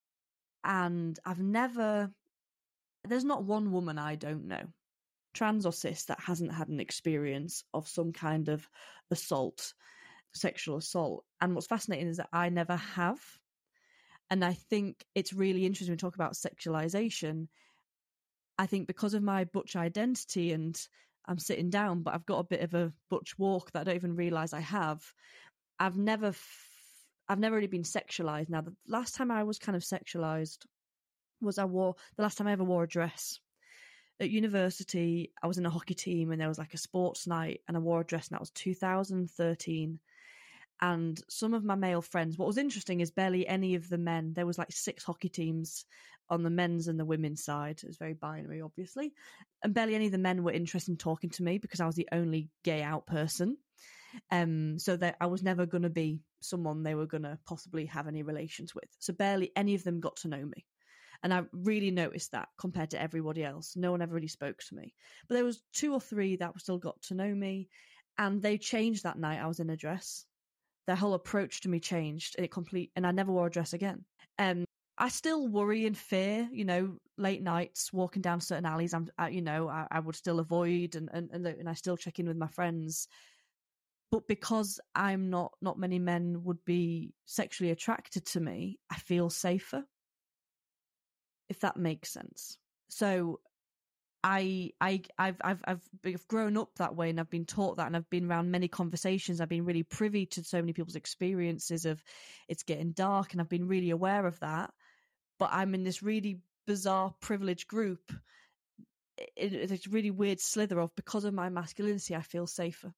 And I've never, there's not one woman I don't know, trans or cis, that hasn't had an experience of some kind of assault, sexual assault. And what's fascinating is that I never have. And I think it's really interesting when we talk about sexualization. I think because of my butch identity, and I'm sitting down, but I've got a bit of a butch walk that I don't even realize I have. I've never, f- I've never really been sexualized. Now, the last time I was kind of sexualized was I wore, the last time I ever wore a dress. At university, I was in a hockey team and there was like a sports night and I wore a dress, and that was two thousand thirteen. And some of my male friends, what was interesting is barely any of the men, there was like six hockey teams on the men's and the women's side. It was very binary, obviously. And barely any of the men were interested in talking to me because I was the only gay out person. Um, so that I was never going to be someone they were going to possibly have any relations with. So barely any of them got to know me. And I really noticed that compared to everybody else. No one ever really spoke to me. But there was two or three that still got to know me. And they changed that night. I was in a dress. Their whole approach to me changed. And it complete, and I never wore a dress again. Um, I still worry and fear, you know, late nights, walking down certain alleys, I'm, I, you know, I, I would still avoid, and, and, and I still check in with my friends. But because I'm not, not many men would be sexually attracted to me, I feel safer. If that makes sense. So I, I, I've, I've, I've grown up that way, and I've been taught that, and I've been around many conversations. I've been really privy to so many people's experiences of it's getting dark, and I've been really aware of that. But I'm in this really bizarre privileged group. It, it's a really weird slither of, because of my masculinity, I feel safer.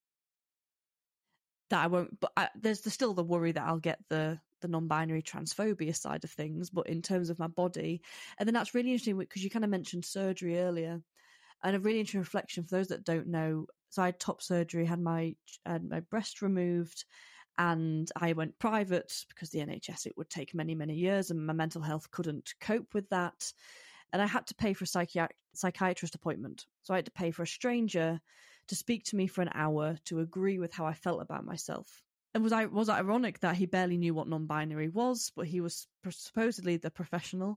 That I won't, but I, there's, there's still the worry that I'll get the, the non-binary transphobia side of things, but in terms of my body. And then that's really interesting because you kind of mentioned surgery earlier, and a really interesting reflection for those that don't know. So I had top surgery, had my, had my breast removed, and I went private because the N H S, it would take many, many years, and my mental health couldn't cope with that. And I had to pay for a psychi- psychiatrist appointment. So I had to pay for a stranger to speak to me for an hour to agree with how I felt about myself. And was I was it ironic that he barely knew what non-binary was, but he was supposedly the professional.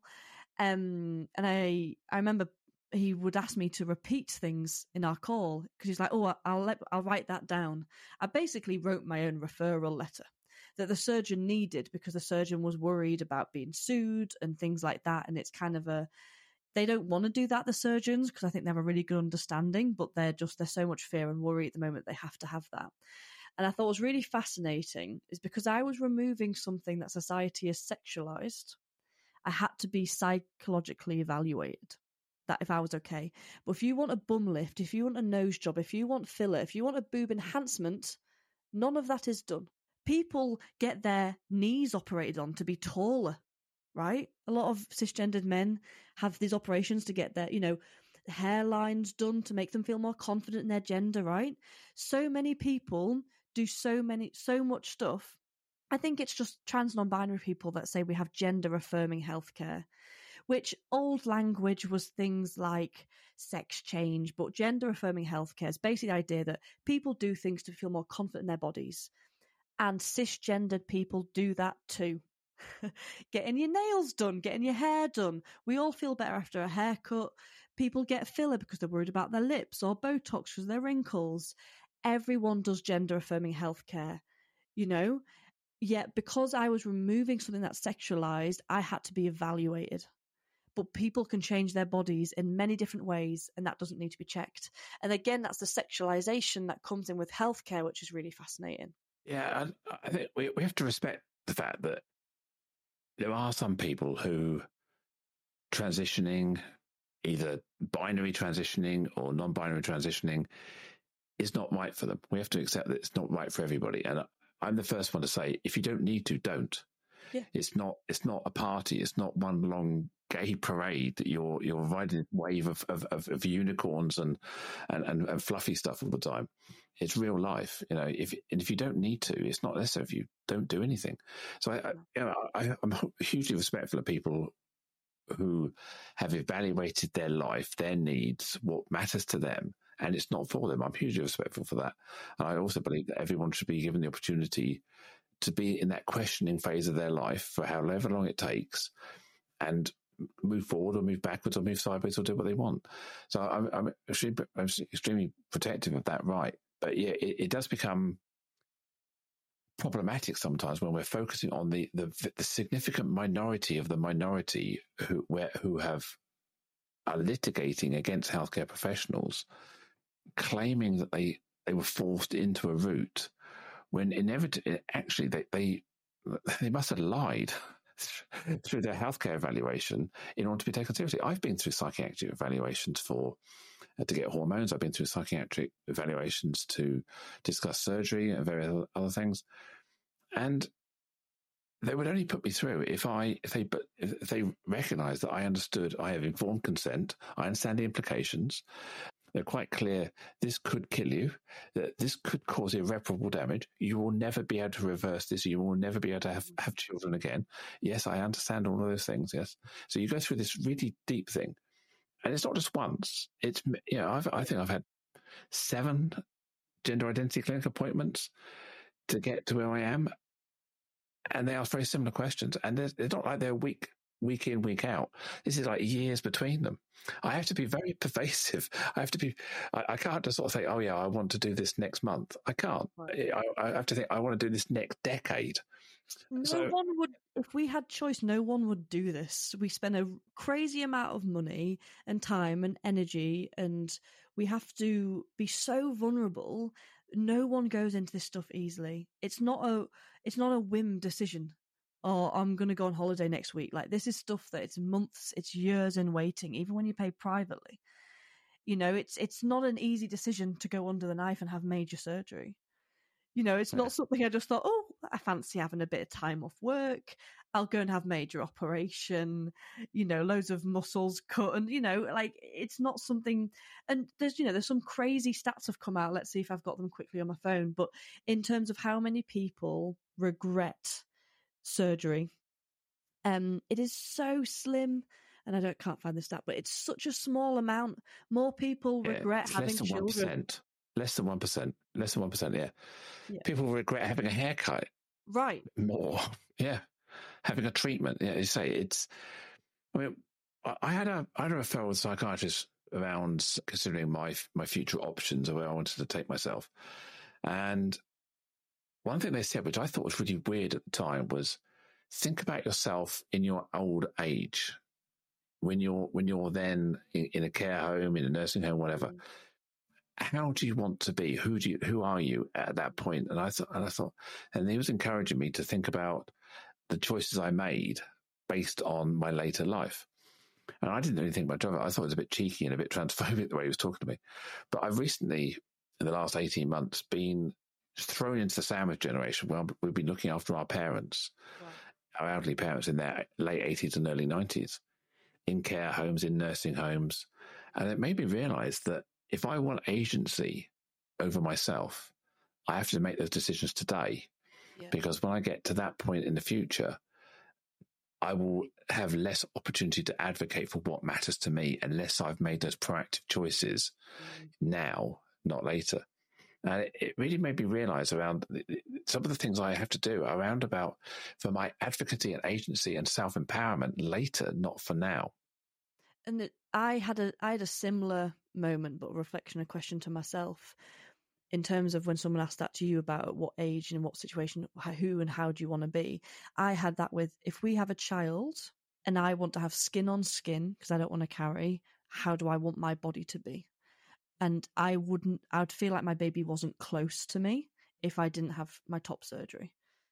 Um, and I I remember he would ask me to repeat things in our call because he's like, "Oh, I'll let I'll write that down." I basically wrote my own referral letter that the surgeon needed because the surgeon was worried about being sued and things like that. And it's kind of a, they don't want to do that, the surgeons, because I think they have a really good understanding, but they're just, there's so much fear and worry at the moment they have to have that. And I thought was really fascinating is because I was removing something that society has sexualized, I had to be psychologically evaluated, that if I was okay. But if you want a bum lift, if you want a nose job, if you want filler, if you want a boob enhancement, none of that is done. People get their knees operated on to be taller, right? A lot of cisgendered men have these operations to get their, you know, hairlines done to make them feel more confident in their gender, right? So many people do so many, so much stuff. I think it's just trans non-binary people that say we have gender-affirming healthcare, which old language was things like sex change, but gender-affirming healthcare is basically the idea that people do things to feel more confident in their bodies. And cisgendered people do that too. Getting your nails done, getting your hair done. We all feel better after a haircut. People get filler because they're worried about their lips, or Botox because of their wrinkles. Everyone does gender-affirming healthcare, you know? Yet because I was removing something that's sexualized, I had to be evaluated. But people can change their bodies in many different ways, and that doesn't need to be checked. And again, that's the sexualization that comes in with healthcare, which is really fascinating. Yeah, and I think we, we have to respect the fact that there are some people who transitioning, either binary transitioning or non-binary transitioning, is not right for them. We have to accept that it's not right for everybody. And I'm the first one to say, if you don't need to, don't. Yeah. It's not, it's not a party. It's not one long gay parade that you're, you're riding a wave of, of, of, of unicorns and, and, and, and fluffy stuff all the time. It's real life, you know, if, and if you don't need to, it's not necessary if you don't do anything. So I, I, you know, I, I'm hugely respectful of people who have evaluated their life, their needs, what matters to them, and it's not for them. I'm hugely respectful for that. And I also believe that everyone should be given the opportunity to be in that questioning phase of their life for however long it takes, and move forward or move backwards or move sideways or do what they want. So I'm, I'm, extremely, I'm extremely protective of that right. But yeah, it, it does become problematic sometimes when we're focusing on the, the, the significant minority of the minority who where, who have are litigating against healthcare professionals, claiming that they, they were forced into a route when inevitably, actually, they, they they must have lied through their healthcare evaluation in order to be taken seriously. I've been through psychiatric evaluations for uh, to get hormones. I've been through psychiatric evaluations to discuss surgery and various other things, and they would only put me through if I if they if they recognised that I understood. I have informed consent. I understand the implications. They're quite clear. This could kill you. That this could cause irreparable damage. You will never be able to reverse this. You will never be able to have, have children again. Yes, I understand all of those things. Yes. So you go through this really deep thing, and it's not just once. It's, you know, I've, I think I've had seven gender identity clinic appointments to get to where I am, and they ask very similar questions. And they're, they're not like they're week week in, week out. This is like years between them. I have to be very pervasive. I have to be, I, I can't just sort of say, oh yeah, I want to do this next month. I can't. Right. I, I have to think, I want to do this next decade. No So, one would, if we had choice, no one would do this. We spend a crazy amount of money and time and energy, and we have to be so vulnerable. No one goes into this stuff easily. It's not a, it's not a whim decision. Oh, I'm going to go on holiday next week. Like, this is stuff that it's months, it's years in waiting, even when you pay privately. You know, it's it's not an easy decision to go under the knife and have major surgery. You know, it's not something I just thought, oh, I fancy having a bit of time off work. I'll go and have major operation, you know, loads of muscles cut. And, you know, like, it's not something, and there's, you know, there's some crazy stats have come out. Let's see if I've got them quickly on my phone. But in terms of how many people regret surgery, um it is so slim, and I don't can't find the stat, but it's such a small amount. More people yeah, regret having less than children. one percent. Less than one percent. Less than one percent. Yeah. yeah. People regret having a haircut. Right. More. Yeah. Having a treatment. Yeah. You say it's. I mean, I had a I had a referral with a psychiatrist around considering my my future options of where I wanted to take myself, and one thing they said, which I thought was really weird at the time, was think about yourself in your old age, when you're when you're then in, in a care home, in a nursing home, whatever. Mm. How do you want to be? Who do you? Who are you at that point? And I thought, and I thought, and he was encouraging me to think about the choices I made based on my later life. And I didn't know anything about Trevor. I thought it was a bit cheeky and a bit transphobic the way he was talking to me. But I've recently, in the last eighteen months, been thrown into the sandwich generation where we've been looking after our parents, right. our elderly parents in their late eighties and early nineties, in care homes, in nursing homes. And it made me realize that if I want agency over myself, I have to make those decisions today. Yeah. Because when I get to that point in the future, I will have less opportunity to advocate for what matters to me unless I've made those proactive choices mm. now, not later. And it, it really made me realize around some of the things I have to do around about for my advocacy and agency and self-empowerment later, not for now. And it, I had a I had a similar moment, but a reflection, a question to myself in terms of when someone asked that to you about at what age and in what situation, who and how do you want to be? I had that with, if we have a child and I want to have skin on skin because I don't want to carry, how do I want my body to be? And I wouldn't, I would feel like my baby wasn't close to me if I didn't have my top surgery.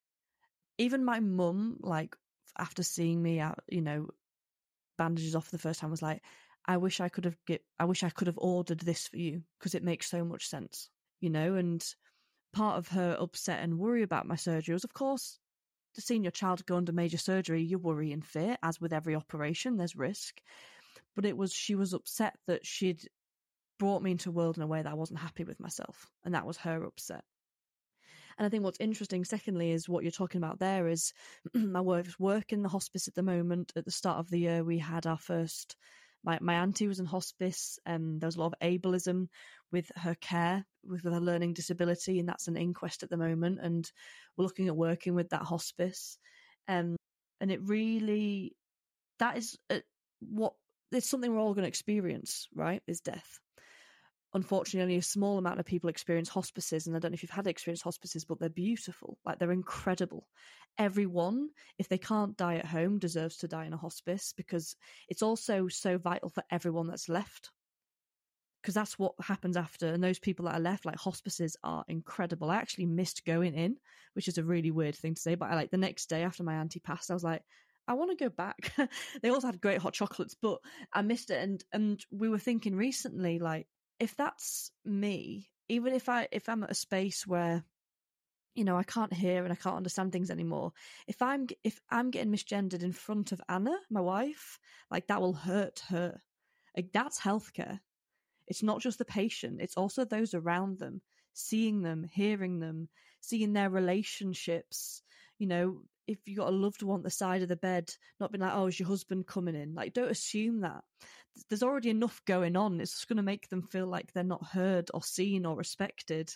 Even my mum, like, after seeing me out, you know, bandages off the first time, was like, I wish I could have get, I wish I could have ordered this for you because it makes so much sense, you know. And part of her upset and worry about my surgery was, of course, seeing your child go under major surgery, you worry and fear, as with every operation, there's risk. But it was, she was upset that she'd brought me into a world in a way that I wasn't happy with myself. And that was her upset. And I think what's interesting, secondly, is what you're talking about there is my work in the hospice at the moment. At the start of the year, we had our first, my, my auntie was in hospice, and there was a lot of ableism with her care, with her learning disability, and that's an inquest at the moment. And we're looking at working with that hospice. Um, and it really, that is uh, what, it's something we're all going to experience, right, is death. Unfortunately, only a small amount of people experience hospices, and I don't know if you've had experience hospices, but they're beautiful. Like, they're incredible. Everyone, if they can't die at home, deserves to die in a hospice, because it's also so vital for everyone that's left. Because that's what happens after, and those people that are left, like, hospices are incredible. I actually missed going in, which is a really weird thing to say, but I, like, the next day after my auntie passed, I was like, I want to go back. They also had great hot chocolates, but I missed it. And and we were thinking recently, like, if that's me, even if I if I'm at a space where, you know, I can't hear and I can't understand things anymore, if I'm if I'm getting misgendered in front of Anna, my wife, like, that will hurt her. Like, that's healthcare. It's not just the patient; it's also those around them, seeing them, hearing them, seeing their relationships. You know, if you got a loved one at the side of the bed, not being like, oh, is your husband coming in? Like, don't assume that. There's already enough going on. It's just going to make them feel like they're not heard or seen or respected.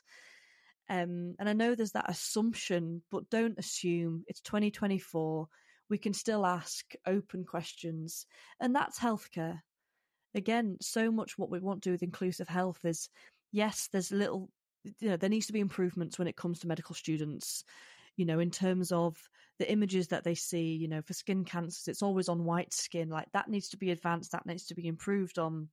Um, and I know there's that assumption, but don't assume. It's twenty twenty-four. We can still ask open questions. And that's healthcare. Again, so much what we want to do with inclusive health is, yes, there's little, you know, there needs to be improvements when it comes to medical students. You know, in terms of the images that they see, you know, for skin cancers, it's always on white skin. Like, that needs to be advanced, that needs to be improved on.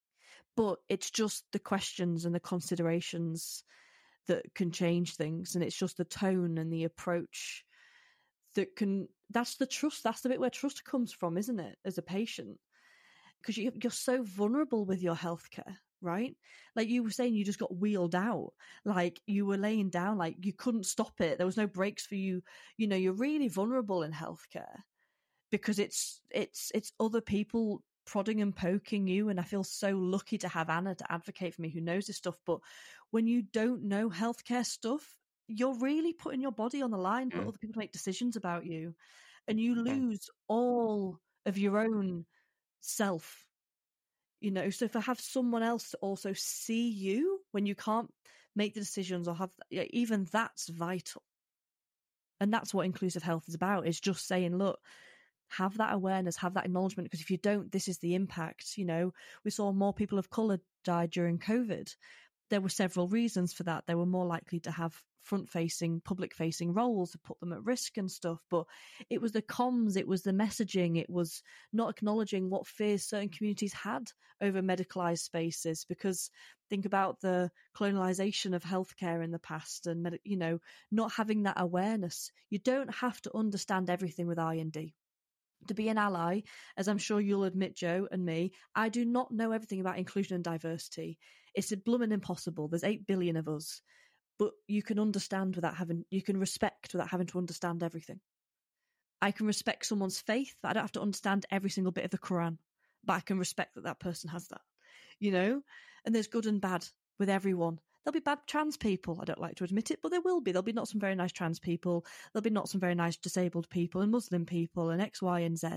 But it's just the questions and the considerations that can change things. And it's just the tone and the approach that can, that's the trust, that's the bit where trust comes from, isn't it, as a patient? Because you, you're so vulnerable with your healthcare. Right? Like you were saying, you just got wheeled out. Like, you were laying down, like you couldn't stop it. There was no breaks for you. You know, you're really vulnerable in healthcare because it's, it's, it's other people prodding and poking you. And I feel so lucky to have Anna to advocate for me, who knows this stuff. But when you don't know healthcare stuff, you're really putting your body on the line for mm. other people to make decisions about you. And you lose all of your own self. You know, so if I have someone else to also see you when you can't make the decisions or have, even that's vital. And that's what inclusive health is about, is just saying, look, have that awareness, have that acknowledgement, because if you don't, this is the impact. You know, we saw more people of colour die during COVID. There were several reasons for that. They were more likely to have front-facing, public-facing roles to put them at risk and stuff. But it was the comms, it was the messaging, it was not acknowledging what fears certain communities had over medicalised spaces. Because think about the colonialisation of healthcare in the past and, you know, not having that awareness. You don't have to understand everything with I and D. To be an ally, as I'm sure you'll admit, Joe and me, I do not know everything about inclusion and diversity. It's a blooming impossible. There's eight billion of us. But you can understand without having, you can respect without having to understand everything. I can respect someone's faith. I don't have to understand every single bit of the Quran, but I can respect that that person has that, you know? And there's good and bad with everyone. There'll be bad trans people. I don't like to admit it, but there will be. There'll be not some very nice trans people. There'll be not some very nice disabled people and Muslim people and X, Y, and Z.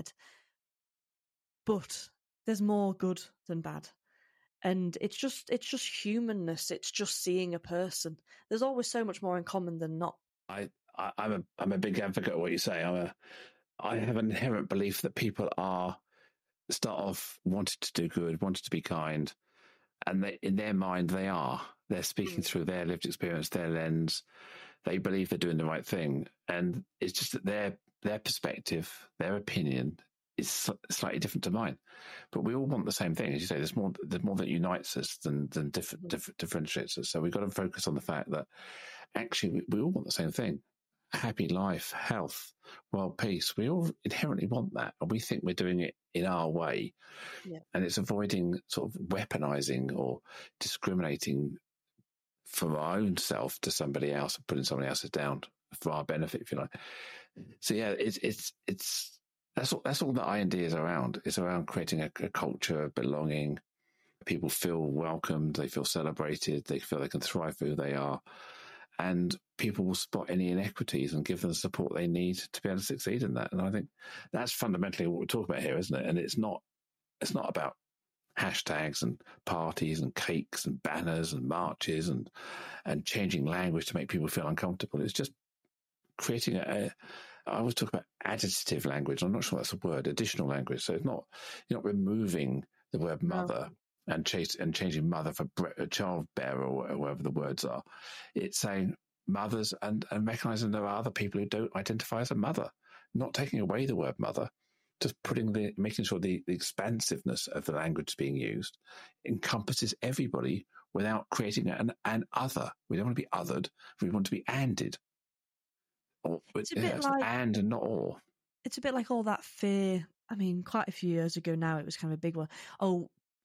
But there's more good than bad. And it's just it's just humanness. It's just seeing a person. There's always so much more in common than not. I, I I'm a I'm a big advocate of what you say. I'm a I have an inherent belief that people are start off wanting to do good, wanting to be kind, and they, in their mind they are. They're speaking mm. through their lived experience, their lens. They believe they're doing the right thing, and it's just that their their perspective, their opinion is slightly different to mine. But we all want the same thing, as you say. There's more there's more that unites us than than different, different differentiates us. So we've got to focus on the fact that actually we, we all want the same thing: a happy life, health, world peace. We all inherently want that, and we think we're doing it in our way. Yeah. And it's avoiding sort of weaponizing or discriminating from our own self to somebody else and putting somebody else's down for our benefit, if you like. So yeah, it's it's it's that's all that's all that I and D is around. It's around creating a, a culture of belonging. People feel welcomed, they feel celebrated, they feel they can thrive for who they are, and people will spot any inequities and give them the support they need to be able to succeed in that. And I think that's fundamentally what we're talking about here, isn't it? And it's not it's not about hashtags and parties and cakes and banners and marches and and changing language to make people feel uncomfortable. It's just creating a, a I always talk about additive language. I'm not sure that's a word, additional language. So it's not, you're not removing the word mother no. and chase, and changing mother for bre- child bearer or whatever the words are. It's saying mothers and, and recognizing there are other people who don't identify as a mother, not taking away the word mother, just putting the, making sure the, the expansiveness of the language being used encompasses everybody without creating an, an other. We don't want to be othered. We want to be anded. Or, it's a yeah, bit it's like and and not or. It's a bit like all that fear. I mean, quite a few years ago now, it was kind of a big one. Oh,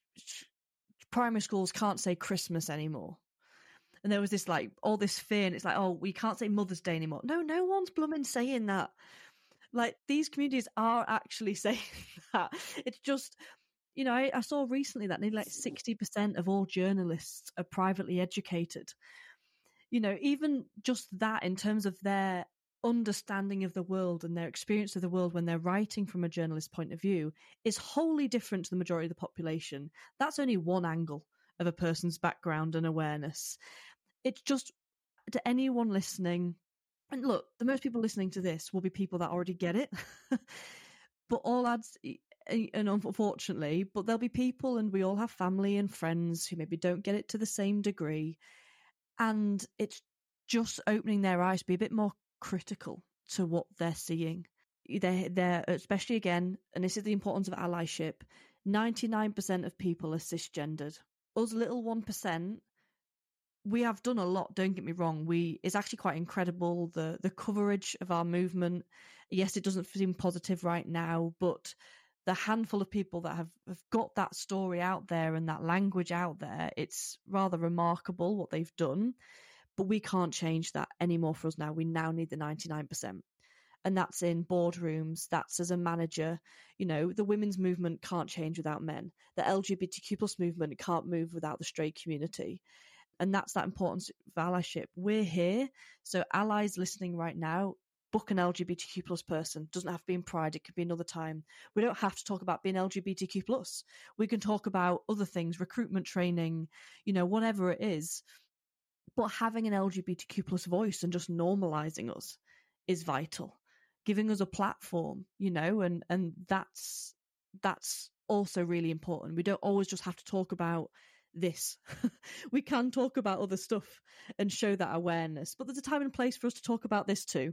primary schools can't say Christmas anymore, and there was this like all this fear, and it's like, oh, we can't say Mother's Day anymore. No, no one's blooming saying that. Like these communities are actually saying that. It's just, you know, I, I saw recently that nearly like sixty percent of all journalists are privately educated. You know, even just that in terms of their understanding of the world and their experience of the world when they're writing from a journalist's point of view is wholly different to the majority of the population. That's only one angle of a person's background and awareness. It's just, to anyone listening, and look, the most people listening to this will be people that already get it, but all ads, and unfortunately, but there'll be people, and we all have family and friends who maybe don't get it to the same degree, and it's just opening their eyes to be a bit more critical to what they're seeing. They're, they're, especially again, and this is the importance of allyship, ninety-nine percent of people are cisgendered. Us little one percent, we have done a lot, don't get me wrong. We It's actually quite incredible, the, the coverage of our movement. Yes, it doesn't seem positive right now, but the handful of people that have, have got that story out there and that language out there, it's rather remarkable what they've done. But we can't change that anymore for us now. We now need the ninety-nine percent. And that's in boardrooms, that's as a manager. You know, the women's movement can't change without men. The L G B T Q plus movement can't move without the straight community. And that's that importance of allyship. We're here. So allies listening right now, book an L G B T Q plus person. Doesn't have to be in Pride. It could be another time. We don't have to talk about being L G B T Q plus. We can talk about other things, recruitment training, you know, whatever it is. But having an L G B T Q plus voice and just normalizing us is vital, giving us a platform, you know, and, and that's, that's also really important. We don't always just have to talk about this. We can talk about other stuff and show that awareness, but there's a time and place for us to talk about this too.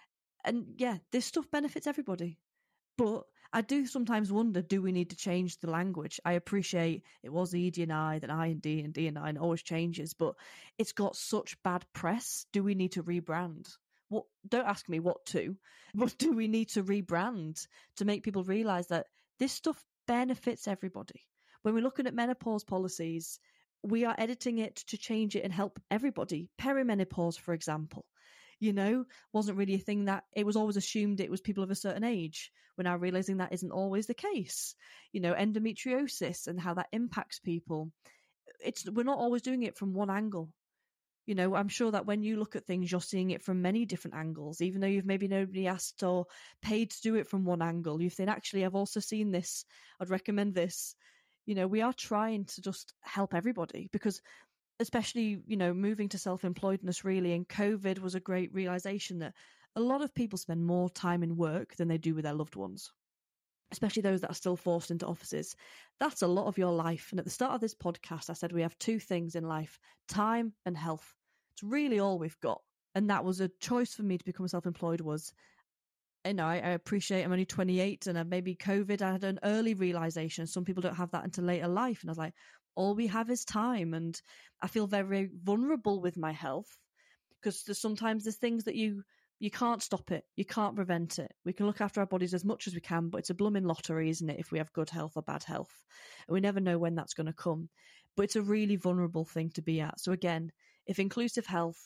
And yeah, this stuff benefits everybody. But I do sometimes wonder, do we need to change the language? I appreciate it was E D and I, then I and D and D and I, and it always changes, but it's got such bad press. Do we need to rebrand? What? Don't ask me what to, but do we need to rebrand to make people realise that this stuff benefits everybody? When we're looking at menopause policies, we are editing it to change it and help everybody. Perimenopause, for example, you know, wasn't really a thing that it was always assumed it was people of a certain age. We're now realizing that isn't always the case. You know, endometriosis and how that impacts people. It's we're not always doing it from one angle. You know, I'm sure that when you look at things, you're seeing it from many different angles, even though you've maybe nobody asked or paid to do it from one angle. You think, actually, I've also seen this. I'd recommend this. You know, we are trying to just help everybody because especially, you know, moving to self-employedness really, and COVID was a great realization that a lot of people spend more time in work than they do with their loved ones, especially those that are still forced into offices. That's a lot of your life. And at the start of this podcast, I said we have two things in life, time and health. It's really all we've got. And that was a choice for me to become self-employed was, you know, I, I appreciate I'm only twenty-eight and maybe COVID, I had an early realization. Some people don't have that until later life. And I was like, all we have is time. And I feel very, very vulnerable with my health because there's sometimes there's things that you, you can't stop it. You can't prevent it. We can look after our bodies as much as we can, but it's a blooming lottery, isn't it? If we have good health or bad health, and we never know when that's going to come, but it's a really vulnerable thing to be at. So again, if inclusive health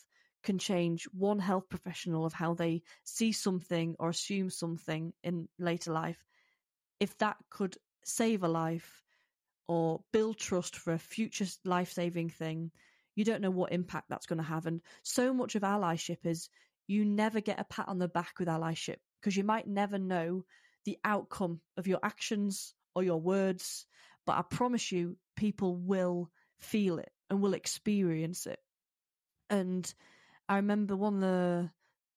can change one health professional of how they see something or assume something in later life, if that could save a life or build trust for a future life-saving thing, you don't know what impact that's going to have. And so much of allyship is you never get a pat on the back with allyship because you might never know the outcome of your actions or your words, but I promise you people will feel it and will experience it. And I remember one of the,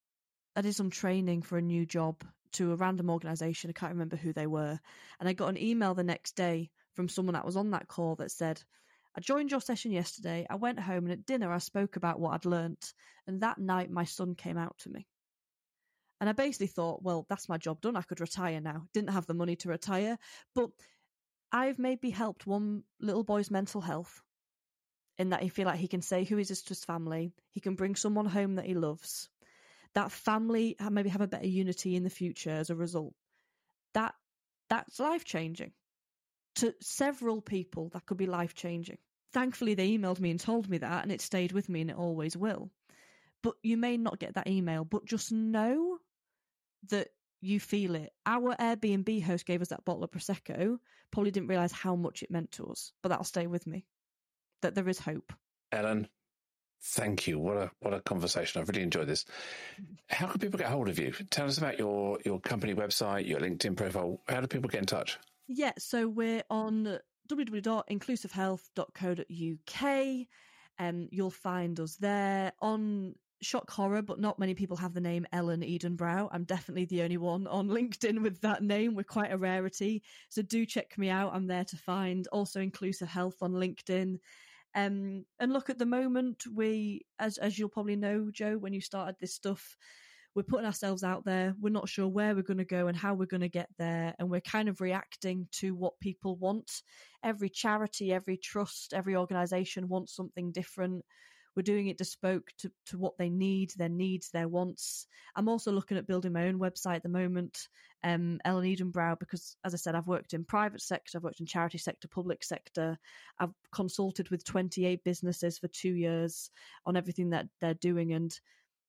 I did some training for a new job to a random organisation. I can't remember who they were. And I got an email the next day from someone that was on that call that said, I joined your session yesterday. I went home and at dinner I spoke about what I'd learnt. And that night my son came out to me. And I basically thought, well, that's my job done. I could retire now. Didn't have the money to retire. But I've maybe helped one little boy's mental health in that he feel like he can say who he is to his family. He can bring someone home that he loves. That family maybe have a better unity in the future as a result. That that's life-changing. To several people, that could be life-changing. Thankfully, they emailed me and told me that, and it stayed with me, and it always will. But you may not get that email, but just know that you feel it. Our Airbnb host gave us that bottle of Prosecco, probably didn't realise how much it meant to us, but that'll stay with me, that there is hope. Ellen, thank you. What a what a conversation. I've really enjoyed this. How can people get hold of you? Tell us about your, your company website, your LinkedIn profile. How do people get in touch? Yeah, so we're on w w w dot inclusive health dot co dot u k. Um, you'll find us there. On shock horror, but not many people have the name Ellen Edenbrow. I'm definitely the only one on LinkedIn with that name. We're quite a rarity. So do check me out. I'm there to find. Also Inclusive Health on LinkedIn. Um, and look, at the moment, we, as as you'll probably know, Joe, when you started this stuff, we're putting ourselves out there. We're not sure where we're going to go and how we're going to get there. And we're kind of reacting to what people want. Every charity, every trust, every organisation wants something different. We're doing it bespoke to, to what they need, their needs, their wants. I'm also looking at building my own website at the moment, um, Ellen Edenbrow, because, as I said, I've worked in private sector, I've worked in charity sector, public sector. I've consulted with twenty-eight businesses for two years on everything that they're doing. And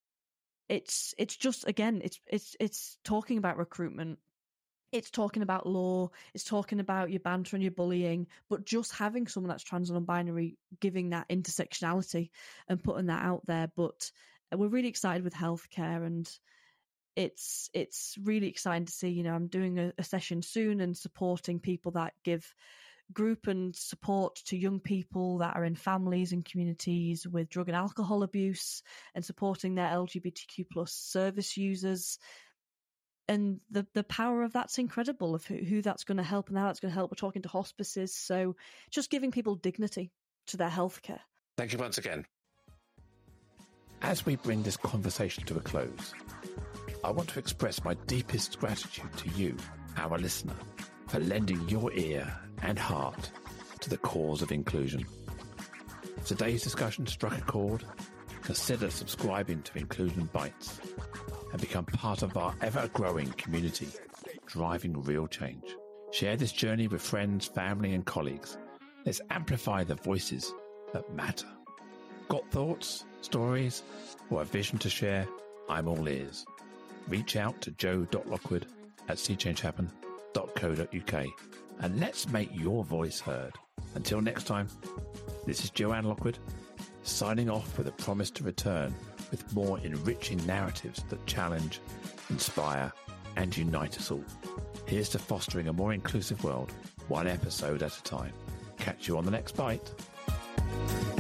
it's it's just, again, it's it's it's talking about recruitment. It's talking about law, it's talking about your banter and your bullying, but just having someone that's trans and non-binary, giving that intersectionality and putting that out there. But we're really excited with healthcare, and it's it's really exciting to see, you know, I'm doing a, a session soon and supporting people that give group and support to young people that are in families and communities with drug and alcohol abuse, and supporting their L G B T Q plus service users. And the, the power of that's incredible, of who, who that's going to help and how that's going to help. We're talking to hospices. So just giving people dignity to their healthcare. Thank you once again. As we bring this conversation to a close, I want to express my deepest gratitude to you, our listener, for lending your ear and heart to the cause of inclusion. If today's discussion struck a chord, consider subscribing to Inclusion Bites and become part of our ever-growing community, driving real change. Share this journey with friends, family, and colleagues. Let's amplify the voices that matter. Got thoughts, stories, or a vision to share? I'm all ears. Reach out to joe dot lockwood at see change happen dot co dot u k and let's make your voice heard. Until next time, this is Joanne Lockwood, signing off with a promise to return with more enriching narratives that challenge, inspire, and unite us all. Here's to fostering a more inclusive world, one episode at a time. Catch you on the next bite.